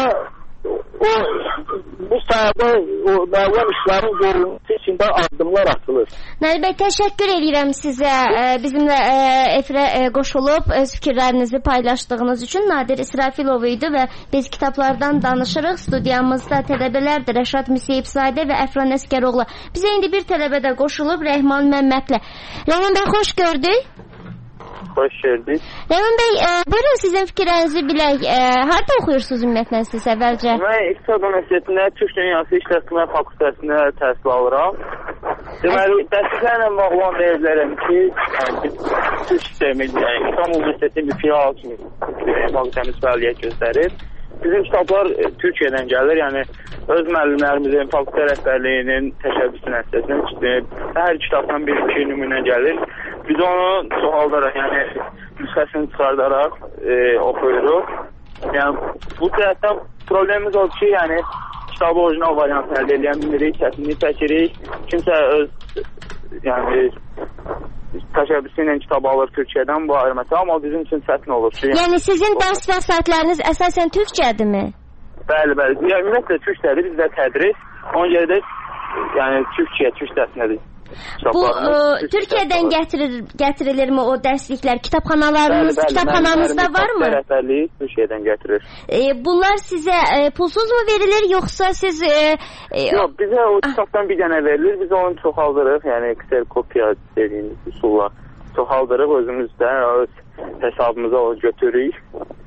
o bu sahədə müəyyən işlərin görülməsi üçün də addımlar atılır. Nadir bəy, təşəkkür edirəm sizə bizimlə efirə qoşulub öz fikirlərinizi paylaşdığınız üçün. Nadir İsrafilov idi və biz kitablardan danışırıq. Studiyamızda tələbələrdir Rəşad Müseyibzadə və Əfran Əskəroğlu. Bizə indi bir tələbə də qoşulub Rəhman Məmmədlə. Rəhman bəy, xoş gördük. Xoş gördük. Rəhman bəy, e, buyurun sizin fikirlərinizi bilək. E, harada oxuyursunuz ümumiyyətlə siz əvvəlcə? Mən İqtisad Universitetində Türk Dünyası İşletmə Fakültəsində təhsil alıram. Deməli, dərsliklərlə bağlı olan deyirlərəm ki, yəni, Türk sistemi, yəni, İqtisad Universitetinin bir filial kimi fakültəmiz fəaliyyət göstərir. Bizim kitablar e, Türkiyədən gəlir, yəni öz müəllimlərimizin, fakültə rəhbərliyinin təşəbbüsü nəticəsində hər kitabdan bir-iki nümunə gəlir. Biz onu çoxaldaraq, yəni nüsxəsini çıxardaraq e, oxuyuruq. Yəni bu cəhətdən problemimiz odur ki, yəni kitabı orijinal variantını əldə edən bilirik, çətinlik çəkirik. Kimsə öz yəni təşəbbüsü ilə kitab alır Türkiyədən, bu ayrı məsələ, amma bizim üçün çətin olur ki, yəni sizin dərs vəsaitləriniz əsasən türkcədirmi? Bəli, bəli. Yəni ümumiyyətlə türkcədir, bizdə tədris. Ona görə də yəni Türkiyə, türk dərsinədir. Bu ə, Türkiyədən gətirilir, gətirilirmi o dərsliklər? Kitabxanalarınız, bəli, bəli, kitabxananızda varmı? Rəhbərliyi Türkiyədən gətirir. E, bunlar sizə e, pulsuz mu verilir, yoxsa siz... E, e, Yox, bizə o kitabdan bir dənə verilir, biz onu çoxaldırıq, yəni kserokopiya dediyimiz üsulla çoxaldırıq, özümüzdə öz hesabımıza o götürürük.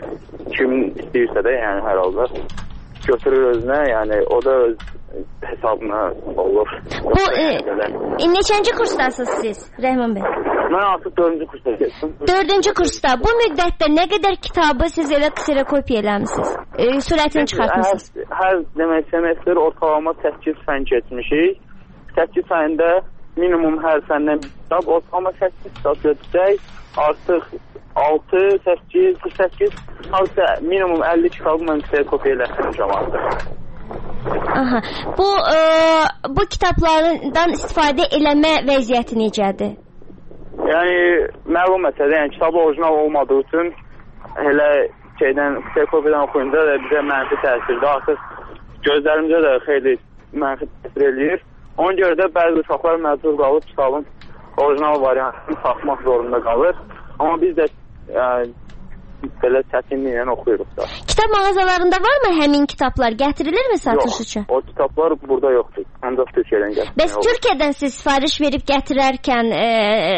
Kim istəyirsə də, yəni hər halda götürür özünə, yəni o da öz hesabına olur. Bu, e, neçənci kursdasınız siz, Rəhman bəy? Mən artıq dördüncü kursda geçdim. Dördüncü kursda. Bu müddətdə nə qədər kitabı siz elə kserokopiya eləmişsiniz? E, sürətini çıxartmışsınız? Hər, hər demək, semestr ortalama səkkiz fən keçmişik. səkkiz fəndə minimum hər fəndən bir kitab, ortalama səkkiz kitab götürsək, artıq altı, səkkiz, səkkiz, artıq minimum əlli kitabı mən kserokopiya eləmişəm artıq. Aha. Bu e, bu kitablardan istifadə eləmə vəziyyəti necədir? Yəni məlum məsələ, yəni kitabı orijinal olmadığı üçün elə şeydən kserokopiyadan oxuyunca da bizə mənfi təsirdir. Artıq gözlərimizə də xeyli mənfi təsir eləyir. Ona görə də bəzi uşaqlar məcbur qalıb kitabın orijinal variantını saxmaq zorunda qalır. Amma biz də yəni, belə çətinliklə oxuyuruq da. Kitab mağazalarında varmı həmin kitablar? Gətirilirmi satış üçün? Yox, o kitablar burada yoxdur. Ancaq Türkiyədən gətirir. Bəs Türkiyədən siz sifariş verib gətirərkən e,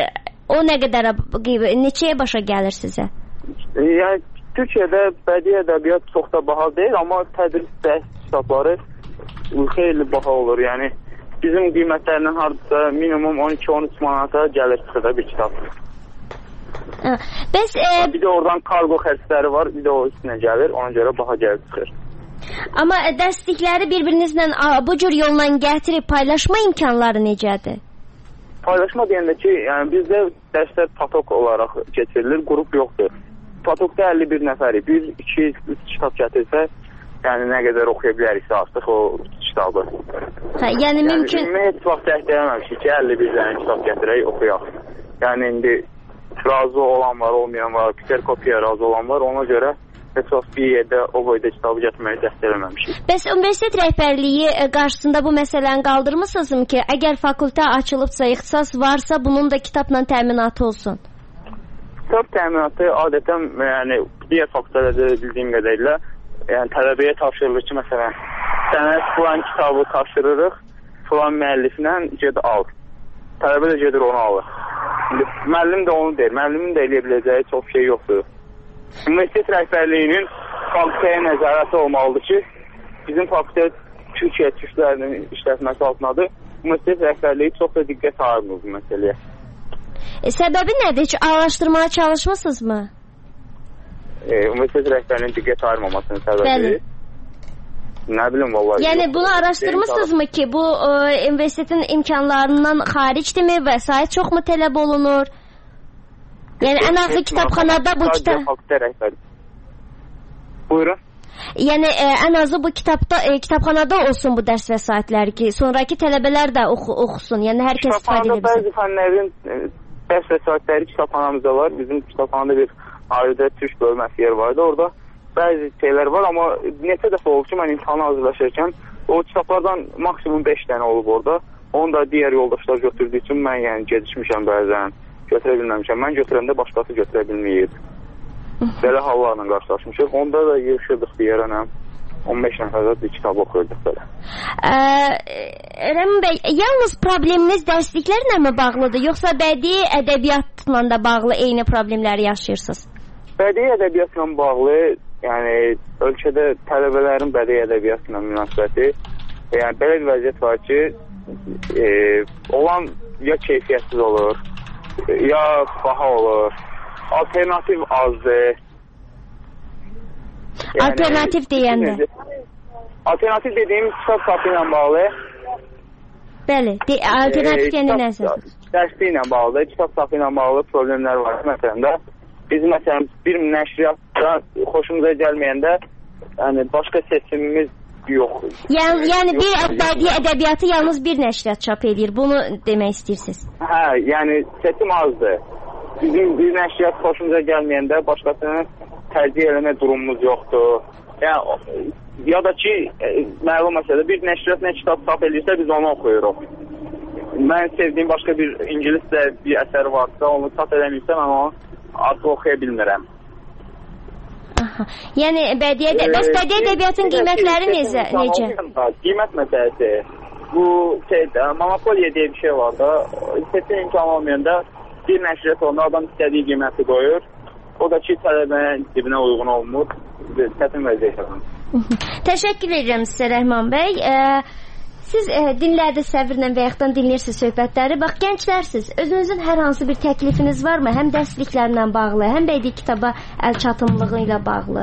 o nə qədər, neçəyə başa gəlir sizə? Yəni Türkiyədə bədii ədəbiyyat çox da baha deyil, amma tədris dərs kitabları xeyli baha olur. Yəni bizim qiymətlərindən hardasa minimum on iki on üç manata gəlir çıxır da bir kitab. Ha, bəs, e... bir də oradan kargo xərcləri var, bir də o üstünə gəlir, ona görə baha gəlir çıxır. Amma dərslikləri bir-birinizlə bu cür yolla gətirib paylaşma imkanları necədir? Paylaşma deyəndə ki, yəni bizdə dərslər patok olaraq keçirilir, qrup yoxdur. Patokda əlli bir nəfəri, bir, iki, üç kitab gətirsə, yəni nə qədər oxuya biləriksə artıq o kitabı. Hə, yəni mümkün... Yəni, heç vaxt cəhd eləməmişik ki, əlli bir dənə kitab gətirək, oxuyaq. Yəni indi razı olan var, olmayan var, kserokopiya razı olan var, ona görə heç vaxt bir yerdə o boyda kitabı gətirməyi cəhd eləməmişik. Bəs universitet rəhbərliyi qarşısında bu məsələni qaldırmısınızmı ki, əgər fakültə açılıbsa, ixtisas varsa, bunun da kitabla təminatı olsun? Kitab təminatı adətən, yəni, digər fakültələrdə bildiyim qədərlə, yəni tələbəyə tapşırılır ki, məsələn, sənə filan kitabı tapşırırıq, filan müəlliflə ged al. Tələbə də gedir onu alır. İndi müəllim də onu deyir. Müəllimin də eləyə biləcəyi çox şey yoxdur. Universitet rəhbərliyinin fakültəyə nəzarəti olmalıdır ki, bizim fakültə Türkiyə türklərinin işlətməsi altındadır. Universitet rəhbərliyi çox da diqqət ayırmır bu məsələyə. E, səbəbi nədir? Heç araşdırmaya çalışmısınız mı? E, universitet rəhbərliyinin diqqət ayırmamasının səbəbi... Bəli. Nə bilim vallahi. Yəni yox, bunu araşdırmısınızmı ki, bu e, universitetin imkanlarından xaricdirmi, vəsait çoxmu tələb olunur? Yəni ən azı kitabxanada bu kitab... Buyurun. Yəni e, ən azı bu kitabda e, kitabxanada olsun bu dərs vəsaitləri ki, sonraki tələbələr də oxu, oxusun. Yəni hər kəs istifadə edə bilsin. Bəzi fənlərin e, dərs vəsaitləri kitabxanamızda var. Bizim kitabxanada bir ayrıca türk bölməsi yer vardı. Orada bəzi şeylər var, amma neçə dəfə olub ki, mən imtihana hazırlaşırkən o kitablardan maksimum beş dənə olub orada. Onu da digər yoldaşlar götürdüyü üçün mən yəni gecişmişəm bəzən, götürə bilməmişəm. Mən götürəndə başqası götürə bilməyib. Belə hallarla qarşılaşmışıq. Onda da yığışırdıq bir yerə, on beş nəfərdə bir kitab oxuyurduq belə. Rəmin bəy, yalnız probleminiz dərsliklərlə mi bağlıdır, yoxsa bədii ədəbiyyatla da bağlı eyni problemləri yaşayırsınız? Bədii ədəbiyyatla bağlı, yəni ölkədə tələbələrin bədii ədəbiyyatla münasibəti, yəni belə bir vəziyyət var ki, e, olan ya keyfiyyətsiz olur, ya baha olur, alternativ azdır. Yəni, alternativ deyəndə? Alternativ dediyim kitab sapı ilə bağlı. Bəli, de, alternativ deyəndə e, nəsə? Dərsli ilə bağlı, kitab sapı ilə bağlı problemlər var. Məsələn də, biz məsələn bir nəşriyyatda xoşumuza gəlməyəndə, yəni başqa seçimimiz yox. Yəni, yəni bir bədii ədəbiyyatı yalnız bir nəşriyyat çap edir. Bunu demək istəyirsiniz? Hə, yəni seçim azdır. Bizim bir nəşriyyat xoşumuza gəlməyəndə başqasını tərcih eləmə durumumuz yoxdur. Yəni, ya da ki, e, məlum məsələ, bir nəşriyyat nə kitab çap edirsə, biz onu oxuyuruq. Mən sevdiyim başqa bir ingiliscə bir əsər varsa, onu çap eləmirsə, mən onu artıq oxuya bilmirəm. Aha. Yəni, bədii ədə... bəs bədii ədəbiyyatın qiymətləri necə? necə? Qiymət məsələsi. Bu, şeydə, monopoliya deyə bir şey var da, seçim imkanı olmayanda bir nəşriyyat onda adam istədiyi qiyməti qoyur. O da ki, tələbənin dibinə uyğun olmur. Çətin vəziyyətdir. Təşəkkür edirəm sizə Rəhman bəy. E, siz e, dinlərdə səbirlə və yaxdan dinləyirsiniz söhbətləri. Bax, gənclərsiniz. Özünüzün hər hansı bir təklifiniz varmı? Həm dərsliklərlə bağlı, həm bədii kitaba əl çatımlığı ilə bağlı.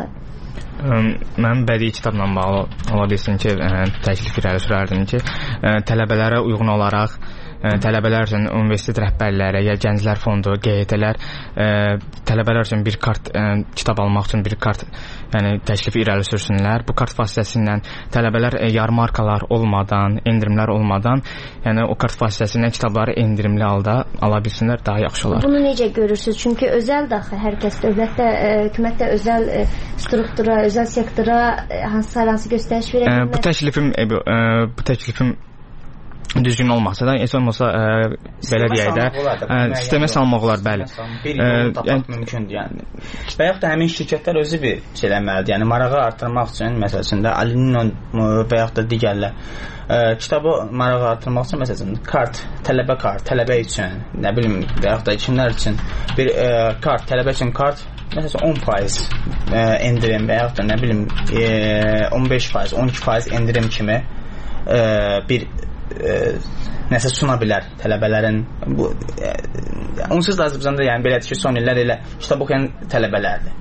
Mən bədii kitabla bağlı ola bilsin ki, ə, təklif irəli sürərdim ki, ə, tələbələrə uyğun olaraq ə, tələbələr üçün universitet rəhbərləri ya gənclər fondu, G H T-lər ə, tələbələr üçün bir kart ə, kitab almaq üçün bir kart, yəni təklif irəli sürsünlər. Bu kart vasitəsilə tələbələr ə, yarmarkalar olmadan, endirimlər olmadan, yəni o kart vasitəsilə kitabları endirimli halda ala bilsinlər, daha yaxşı olar. Bunu necə görürsüz? Çünki özəl daxı hər kəs dövlətdə, hökumətdə özəl ə, struktura, özəl sektora hansı hansı göstəriş verə bilməz. Bu təklifim e, bu, e, bu təklifim düzgün olmasa da, heç olmasa e, belə deyək də, e, sistemə salmaq olar, bəli. Bir yol tapmaq mümkündür, yəni. Və yaxud da həmin şirkətlər özü bir şey eləməlidir. Yəni marağı artırmaq üçün, məsələn də Alinin və yaxud da digərlər e, kitabı marağı artırmaq üçün, məsələn, kart, tələbə kart, tələbə üçün, nə bilim, və yaxud da kimlər üçün bir e, kart, tələbə üçün kart, məsələn on faiz e, endirim və yaxud da nə bilim e, on beş faiz, on iki faiz endirim kimi e, bir e, nəsə suna bilər tələbələrin. Bu e, onsuz da Azərbaycanda yəni belədir ki, son illər elə kitab oxuyan tələbələrdir.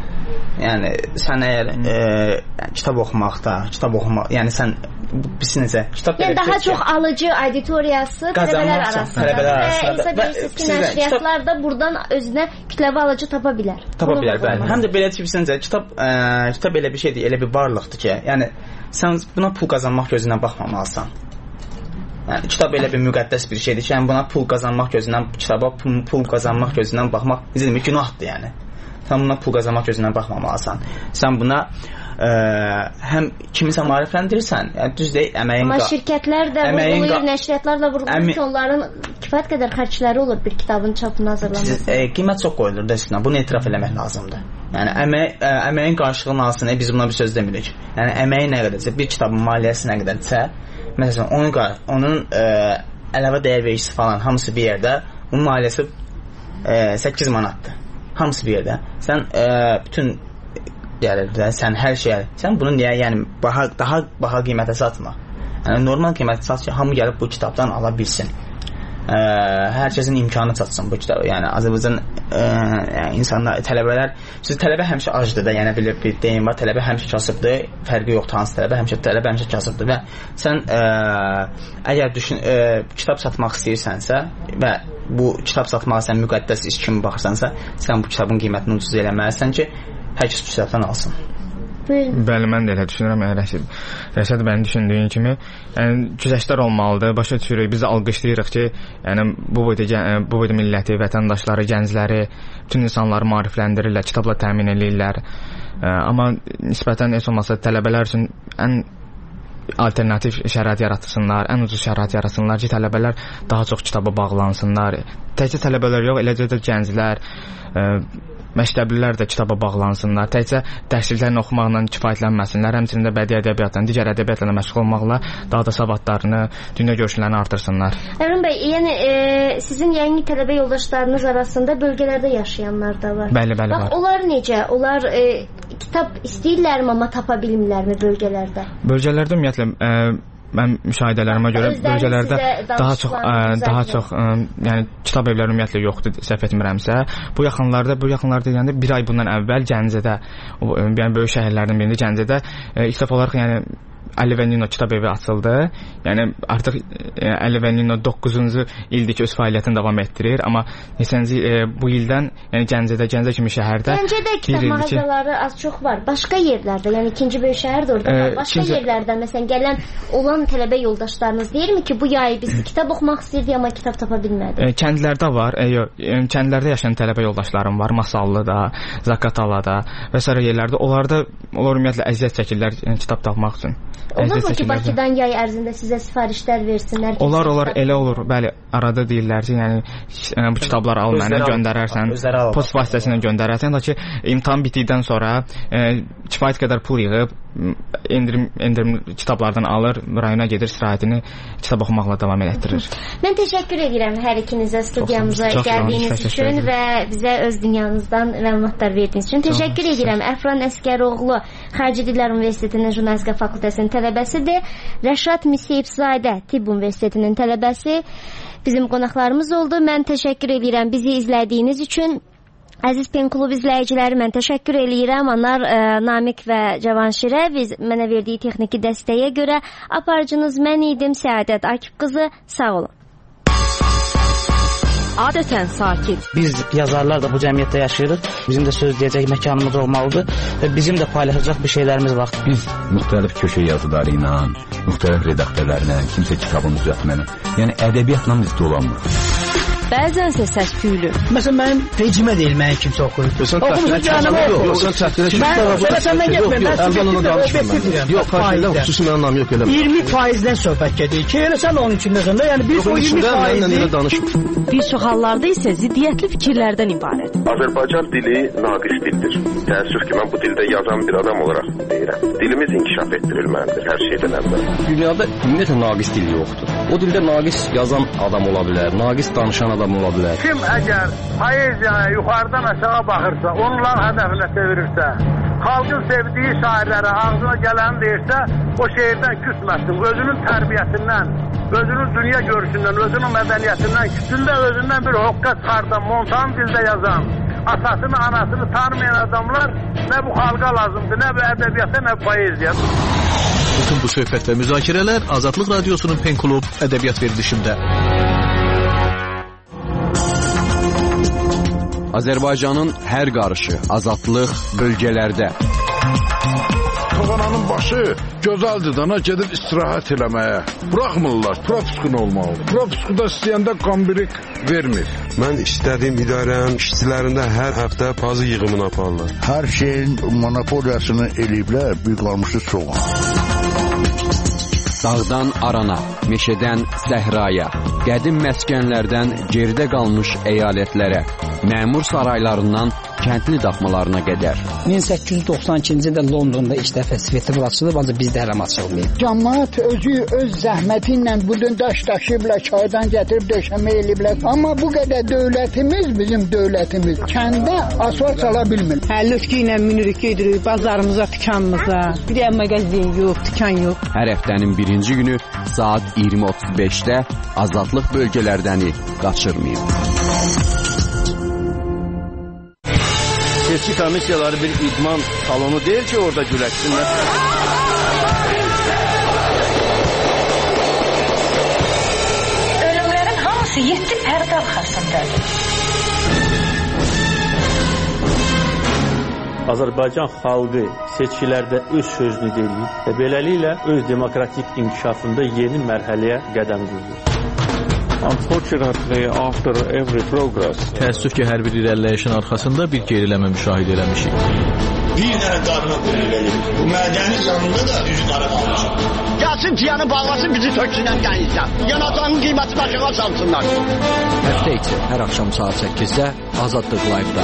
Yəni sən əgər e, kitab oxumaqda, kitab oxumaq, yəni sən bilsin necə, kitab yəni daha çox alıcı auditoriyası tələbələr arasında. Tələbələr arasında. Və hesab ki, nəşriyyatlar da buradan özünə kütləvi alıcı tapa bilər. Tapa bilər, bəli. Həm də belə bilsin necə, kitab ə, kitab elə bir şeydir, elə bir varlıqdır ki, yəni sən buna pul qazanmaq gözündən baxmamalısan. Yəni kitab elə bir müqəddəs bir şeydir ki, yəni buna pul qazanmaq gözündən, kitaba pul, pul qazanmaq gözündən baxmaq necə demək, günahdır yəni. Sən buna pul qazanmaq gözündən baxmamalısan. Sən buna ə, həm kimisə maarifləndirirsən, yəni düz deyil, əməyin... Amma şirkətlər də vurğulayır, nəşriyyatlar da vurğulayır ki, onların kifayət qədər xərcləri olur bir kitabın çapını hazırlaması. E, qiymət çox qoyulur da üstünə, bunu etiraf eləmək lazımdır. Yəni əmək, ə, əməyin qarşılığını alsın, e, biz buna bir söz demirik. Yəni əməyi nə qədərsə, bir kitabın maliyyəsi nə qədərsə, Məsələn, onun onun ə, əlavə dəyər vergisi falan hamısı bir yerdə. Bunun maliyyəsi ə, səkkiz manatdır. Hamısı bir yerdə. Sən ə, bütün gəlir də, sən hər şeyə, sən bunu niyə, yəni baha, daha baha qiymətə satma. Yəni normal qiymətə sat ki, hamı gəlib bu kitabdan ala bilsin. Ə, hər kəsin imkanı çatsın bu kitabı. Yəni Azərbaycan ə, yəni insanlar, tələbələr, siz tələbə həmişə acdır da, yəni bir, bir deyim var, tələbə həmişə kasıbdır, fərqi yoxdur hansı tələbə, həmişə tələbə həmişə kasıbdır və sən ə, əgər düşün ə, kitab satmaq istəyirsənsə və bu kitab satmağa sən müqəddəs iş kimi baxırsansa, sən bu kitabın qiymətini ucuz eləməlisən ki, hər kəs bu kitabdan alsın. Bəli, mən də elə düşünürəm. Rəşid, Rəşad bənim düşündüyüm kimi, yəni güzəştlər olmalıdır. Başa düşürük, biz alqışlayırıq ki, yəni bu boyda bu boyda milləti, vətəndaşları, gəncləri, bütün insanları maarifləndirirlər, kitabla təmin edirlər. Amma nisbətən heç olmasa tələbələr üçün ən alternativ şərait yaratsınlar, ən ucuz şərait yaratsınlar ki, tələbələr daha çox kitaba bağlansınlar. Təkcə tələbələr yox, eləcə də gənclər, ə, məktəblilər də kitaba bağlansınlar. Təkcə dərsliklərini oxumaqla kifayətlənməsinlər, həmçinin də bədii ədəbiyyatla, digər ədəbiyyatla məşğul olmaqla daha da savadlarını, dünya görüşlərini artırsınlar. Əmin bəy, yəni e, sizin yeni tələbə yoldaşlarınız arasında bölgələrdə yaşayanlar da var. Bəli, bəli, Bax, var. Onlar necə? Onlar e, kitab istəyirlərmi, amma tapa bilmirlərmi bölgələrdə? Bölgələrdə ümumiyyətlə ə, mən müşahidələrimə görə bölgələrdə daha çox ə, daha çox ə, yəni kitab evləri ümumiyyətlə yoxdur, səhv etmirəmsə. Bu yaxınlarda, bu yaxınlarda deyəndə bir ay bundan əvvəl Gəncədə, o, yəni böyük şəhərlərdən birində Gəncədə ə, ilk dəfə olaraq yəni Əli və Nino kitab evi açıldı. Yəni artıq e, Əli və Nino doqquzuncu ildir ki öz fəaliyyətini davam etdirir, amma neçənci e, bu ildən yəni Gəncədə, Gəncə kimi şəhərdə Gəncədə kitab mağazaları az çox var. Başqa yerlərdə, yəni ikinci böyük şəhər də orada var. Başqa ikinci... yerlərdə məsələn gələn olan tələbə yoldaşlarınız deyirmi ki, bu yay biz kitab oxumaq istəyirdik, amma kitab tapa bilmədik? E, kəndlərdə var. E, yox, e, kəndlərdə yaşayan tələbə yoldaşlarım var. Masallıda, Zaqatalada və sair yerlərdə. Onlarda onlar ümumiyyətlə əziyyət çəkirlər yəni, kitab tapmaq üçün. Olur mu ki, Bakıdan yay ərzində sizə sifarişlər versinlər? Olar, olar, elə olur. Bəli, arada deyirlər ki, yəni bu kitabları al mənə, göndərərsən, post vasitəsilə göndərərsən, da ki, imtahan bitdikdən sonra e, kifayət qədər pul yığıb endirim, endirim kitablardan alır, rayona gedir, istirahətini kitab oxumaqla davam elətdirir. Mən təşəkkür edirəm hər ikinizə studiyamıza gəldiyiniz üçün və bizə öz dünyanızdan məlumatlar verdiyiniz üçün. Təşəkkür çox edirəm. Əfran Əskəroğlu Xarici Dillər Universitetinin Jurnalistika fakültəsinin tələbəsidir. Rəşad Miseyibzadə Tibb Universitetinin tələbəsi bizim qonaqlarımız oldu. Mən təşəkkür edirəm bizi izlədiyiniz üçün. Əziz Pen Klub izləyiciləri, mən təşəkkür eləyirəm. Onlar ə, Namiq və Cavanşirə biz mənə verdiyi texniki dəstəyə görə. Aparıcınız mən idim, Səadət Akif qızı. Sağ olun. Adətən sakit. Biz yazarlar da bu cəmiyyətdə yaşayırıq. Bizim də söz deyəcək məkanımız olmalıdır və bizim də paylaşacaq bir şeylərimiz var. Biz müxtəlif köşə yazıları ilə, müxtəlif redaktörlərlə, kimsə kitabını düzəltməklə, yəni ədəbiyyatla biz dolanmırıq. Bəzənsə səs küylü. Məsələn, mənim vecimə deyil, mənə kimsə oxuyur. Oxumuşum canımı oxuyur. Yox, sən çətinə kimsə oxuyur. Mən səndən getməyim, mən sizə danışmıram. Yox, faydalı xüsusi mənim anlam yox elə. iyirmi faizdən söhbət gedir ki, elə sən onun içindəsən də, yəni biz o iyirmi faizi... Bir çox hallarda isə ziddiyyətli fikirlərdən ibarət. Azərbaycan dili naqis dildir. Təəssüf ki, mən bu dildə yazan bir adam olaraq deyirəm. Dilimiz inkişaf etdirilməlidir hər şeydən əvvəl. Dünyada ümumiyyətlə naqis dil yoxdur. O dildə naqis yazan adam ola bilər, naqis danışan adam ola bilər. Kim əgər poeziyaya yuxarıdan aşağı baxırsa, onlar hədəfinə çevirirsə, xalqın sevdiyi şairlərə ağzına gələni deyirsə, o şeirdən küsməsin. Özünün tərbiyəsindən, özünün dünya görüşündən, özünün mədəniyyətindən, küçündə özündən bir hoqqa çıxardan, montan dildə yazan, atasını, anasını tanımayan adamlar nə bu xalqa lazımdır, nə bu ədəbiyyata, nə bu poeziya. Bütün bu söhbət və müzakirələr Azadlıq Radiosunun Pen Klub ədəbiyyat verilişində. Azərbaycanın hər qarışı, azadlıq bölgələrdə. Toğananın başı gözəldir, dana gedir istirahət eləməyə. Buraxmırlar, propiskun olmalıdır. Propiskuda istəyəndə qambirik vermir. Mən istədiyim idarənin işçilərində hər həftə pazı yığımını aparırlar. Hər şeyin monopoliyasını eləyiblər, bir qalmışı soğan. Dağdan arana, meşədən səhraya, qədim məskənlərdən geridə qalmış əyalətlərə, məmur saraylarından kəndli daxmalarına qədər. min səkkiz yüz doxsan ikinci ildə Londonda ilk dəfə festival açılıb, ancaq bizdə hələ açılmayıb. Cəmaət özü öz zəhməti ilə budun daş daşıyıblar, çaydan gətirib döşəmə eləyiblər. Amma bu qədər dövlətimiz, bizim dövlətimiz kəndə asfalt sala bilmir. Həllütkü ilə minirik, gedirik bazarımıza, dükanımıza. Bir də mağazin yox, dükan yox. Hər həftənin birinci günü saat iyirmi otuz beşdə azadlıq bölgələrdəni qaçırmayın. Seçki komissiyaları bir idman salonu deyil ki, orada güləşsinlər. Ölümlərin hamısı yeddi pərdə arxasındadır. Azərbaycan xalqı seçkilərdə öz sözünü deyir və beləliklə öz demokratik inkişafında yeni mərhələyə qədəm qoyur. Unfortunately, after every progress, təəssüf ki, hər bir irəliləyişin arxasında bir geriləmə müşahidə eləmişik. Bir dənə qarına qulluq bu mədəni canında da üzü qarama almışam. Gəlsin tiyanı bağlasın, bizi töksünlər gəlirsən. Yanacağın qiyməti başına salsınlar. Həftə içi hər axşam saat səkkizdə Azadlıq Live-da.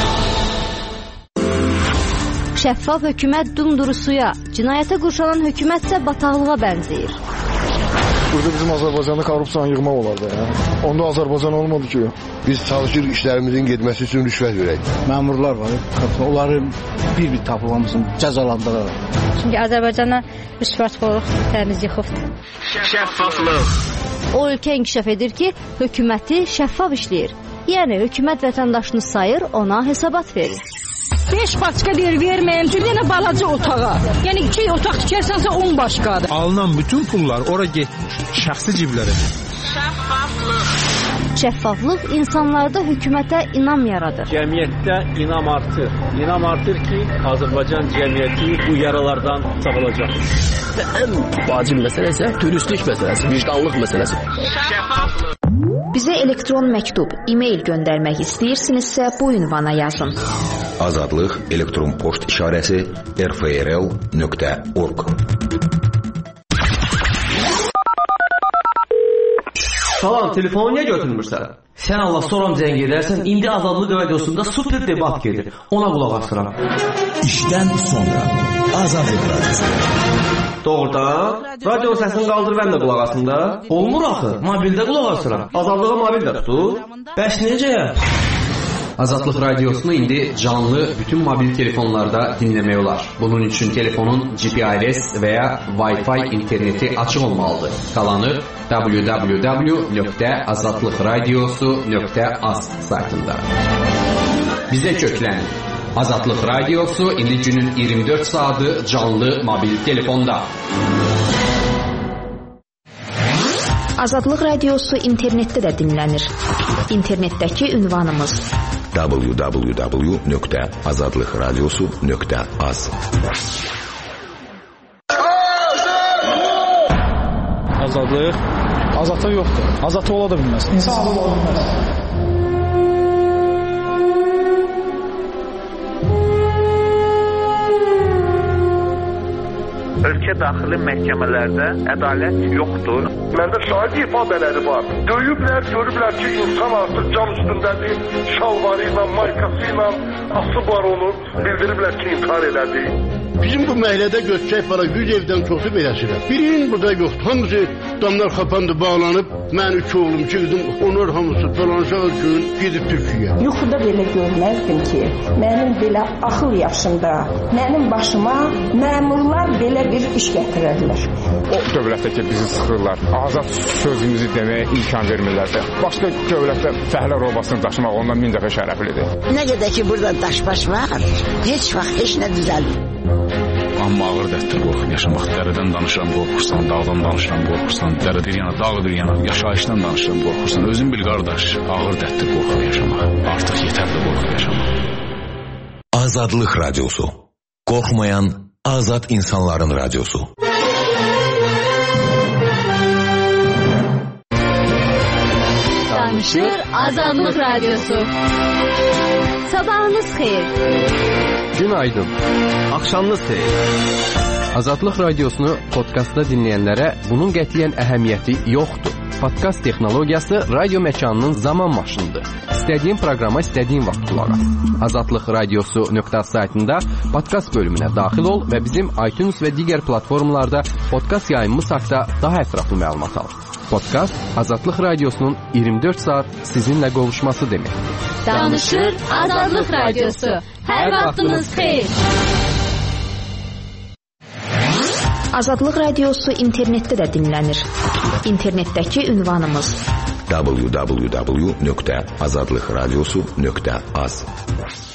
Şəffaf hökumət dumduru suya, cinayətə qurşanan hökumətsə bataqlığa bənzəyir. Burada bizim Azərbaycanda korrupsiyanı yığmaq olardı ya. Onda Azərbaycan olmadı ki. Biz çalışır işlərimizin getməsi üçün rüşvət verək. Məmurlar var, onları bir-bir tapılmasın, cəzalandıraraq. Çünki Azərbaycana rüşvətxorluq təmiz yıxıbdır. Şəffaflıq. O ölkə inkişaf edir ki, hökuməti şəffaf işləyir. Yəni hökumət vətəndaşını sayır, ona hesabat verir. beş başqa yer verməyəm ki, yenə balaca otağa. Yəni iki otaq tikərsənsə on başqadır. Alınan bütün pullar ora getmiş, şəxsi ciblərə. Şəffaflıq. Şəffaflıq insanlarda hökumətə inam yaradır. Cəmiyyətdə inam artır. İnam artır ki, Azərbaycan cəmiyyəti bu yaralardan sağalacaq. Və ən vacib məsələ isə dürüstlük məsələsi, vicdanlıq məsələsi. Şəffaflıq. Bizə elektron məktub, e-mail göndərmək istəyirsinizsə bu ünvana yazın. Azadlıq elektron poçt işarəsi r f r l nöqtə org. Salam, telefonu niyə götürmürsən? Sən Allah soram zəng edərsən, indi Azadlıq radiosunda super debat gedir. Ona qulaq asıram. İşdən sonra Azadlıq radiosu. Doğrudan, radio səsini qaldır, mən də qulaq asım da. Olmur axı, mobildə qulaq asıram. Azadlığa mobil də tutur. Bəs necə? Azadlıq radiosunu indi canlı bütün mobil telefonlarda dinləmək olar. Bunun üçün telefonun G P R S və ya Wi-Fi interneti açıq olmalıdır. Qalanı w w w nöqtə azadlıq radiosu nöqtə az saytında. Bizə köklənin. Azadlıq radiosu indi günün iyirmi dörd saatı canlı mobil telefonda. Azadlıq radiosu internetdə də dinlənir. İnternetdəki ünvanımız w w w nöqtə azadlıq radiosu nöqtə az. Azadlıq? Azadlıq yoxdur. Azadlıq ola da bilməz. İnsanlıq ola bilməz. Ölkə daxili məhkəmələrdə ədalət yoxdur. Məndə şahid ifadələri var. Döyüblər, görüblər ki, insan artıq cam üstündədir, şalvarı ilə, maykası ilə asıb var onu, bildiriblər ki, intihar elədi. Bizim bu məhəllədə göçək para yüz evdən çoxu beləsirəm. Birinin burada yoxdur. Hamısı damlar xapandı, bağlanıb. Mən üç oğlum, iki qızım, onlar hamısı dolanışağı gün gedib Türkiyəyə. Yuxuda belə görməzdim ki, mənim belə axıl yaşımda, mənim başıma məmurlar belə bir iş gətirərlər. O dövlətdə ki, bizi sıxırlar, azad sözümüzü deməyə imkan vermirlərsə, başqa dövlətdə fəhlə robasını daşımaq ondan min dəfə şərəflidir. Nə qədər ki, burada daş-baş var, heç vaxt heç nə düzəlmir. Amma ağır dərddir qorxub yaşamaq. Dərədən danışıram, qorxursan, dağdan danışıram, qorxursan, dərə bir yana, dağ bir yana, yaşayışdan danışıram, qorxursan. Özün bil qardaş, ağır dərddir qorxub yaşamaq. Artıq yetərli qorxub yaşamaq. Azadlıq radiosu. Qorxmayan azad insanların radiosu. Danışır Azadlıq radiosu. Sabahınız xeyir. Günaydın. Axşamınız xeyir. Azadlıq radiosunu podkastda dinləyənlərə bunun qətiyyən əhəmiyyəti yoxdur. Podkast texnologiyası radio məkanının zaman maşınıdır. İstədiyin proqrama istədiyin vaxt qulaq as. azadlıq radiosu nöqtə saytında podkast bölümünə daxil ol və bizim iTunes və digər platformalarda podkast yayımımız haqqında daha ətraflı məlumat al. Podkast Azadlıq Radiosunun iyirmi dörd saat sizinlə qovuşması deməkdir. Danışır Azadlıq Radiosu. Hər vaxtınız xeyir. Azadlıq Radiosu internetdə də dinlənir. İnternetdəki ünvanımız w w w nöqtə azadlıq radiosu nöqtə az.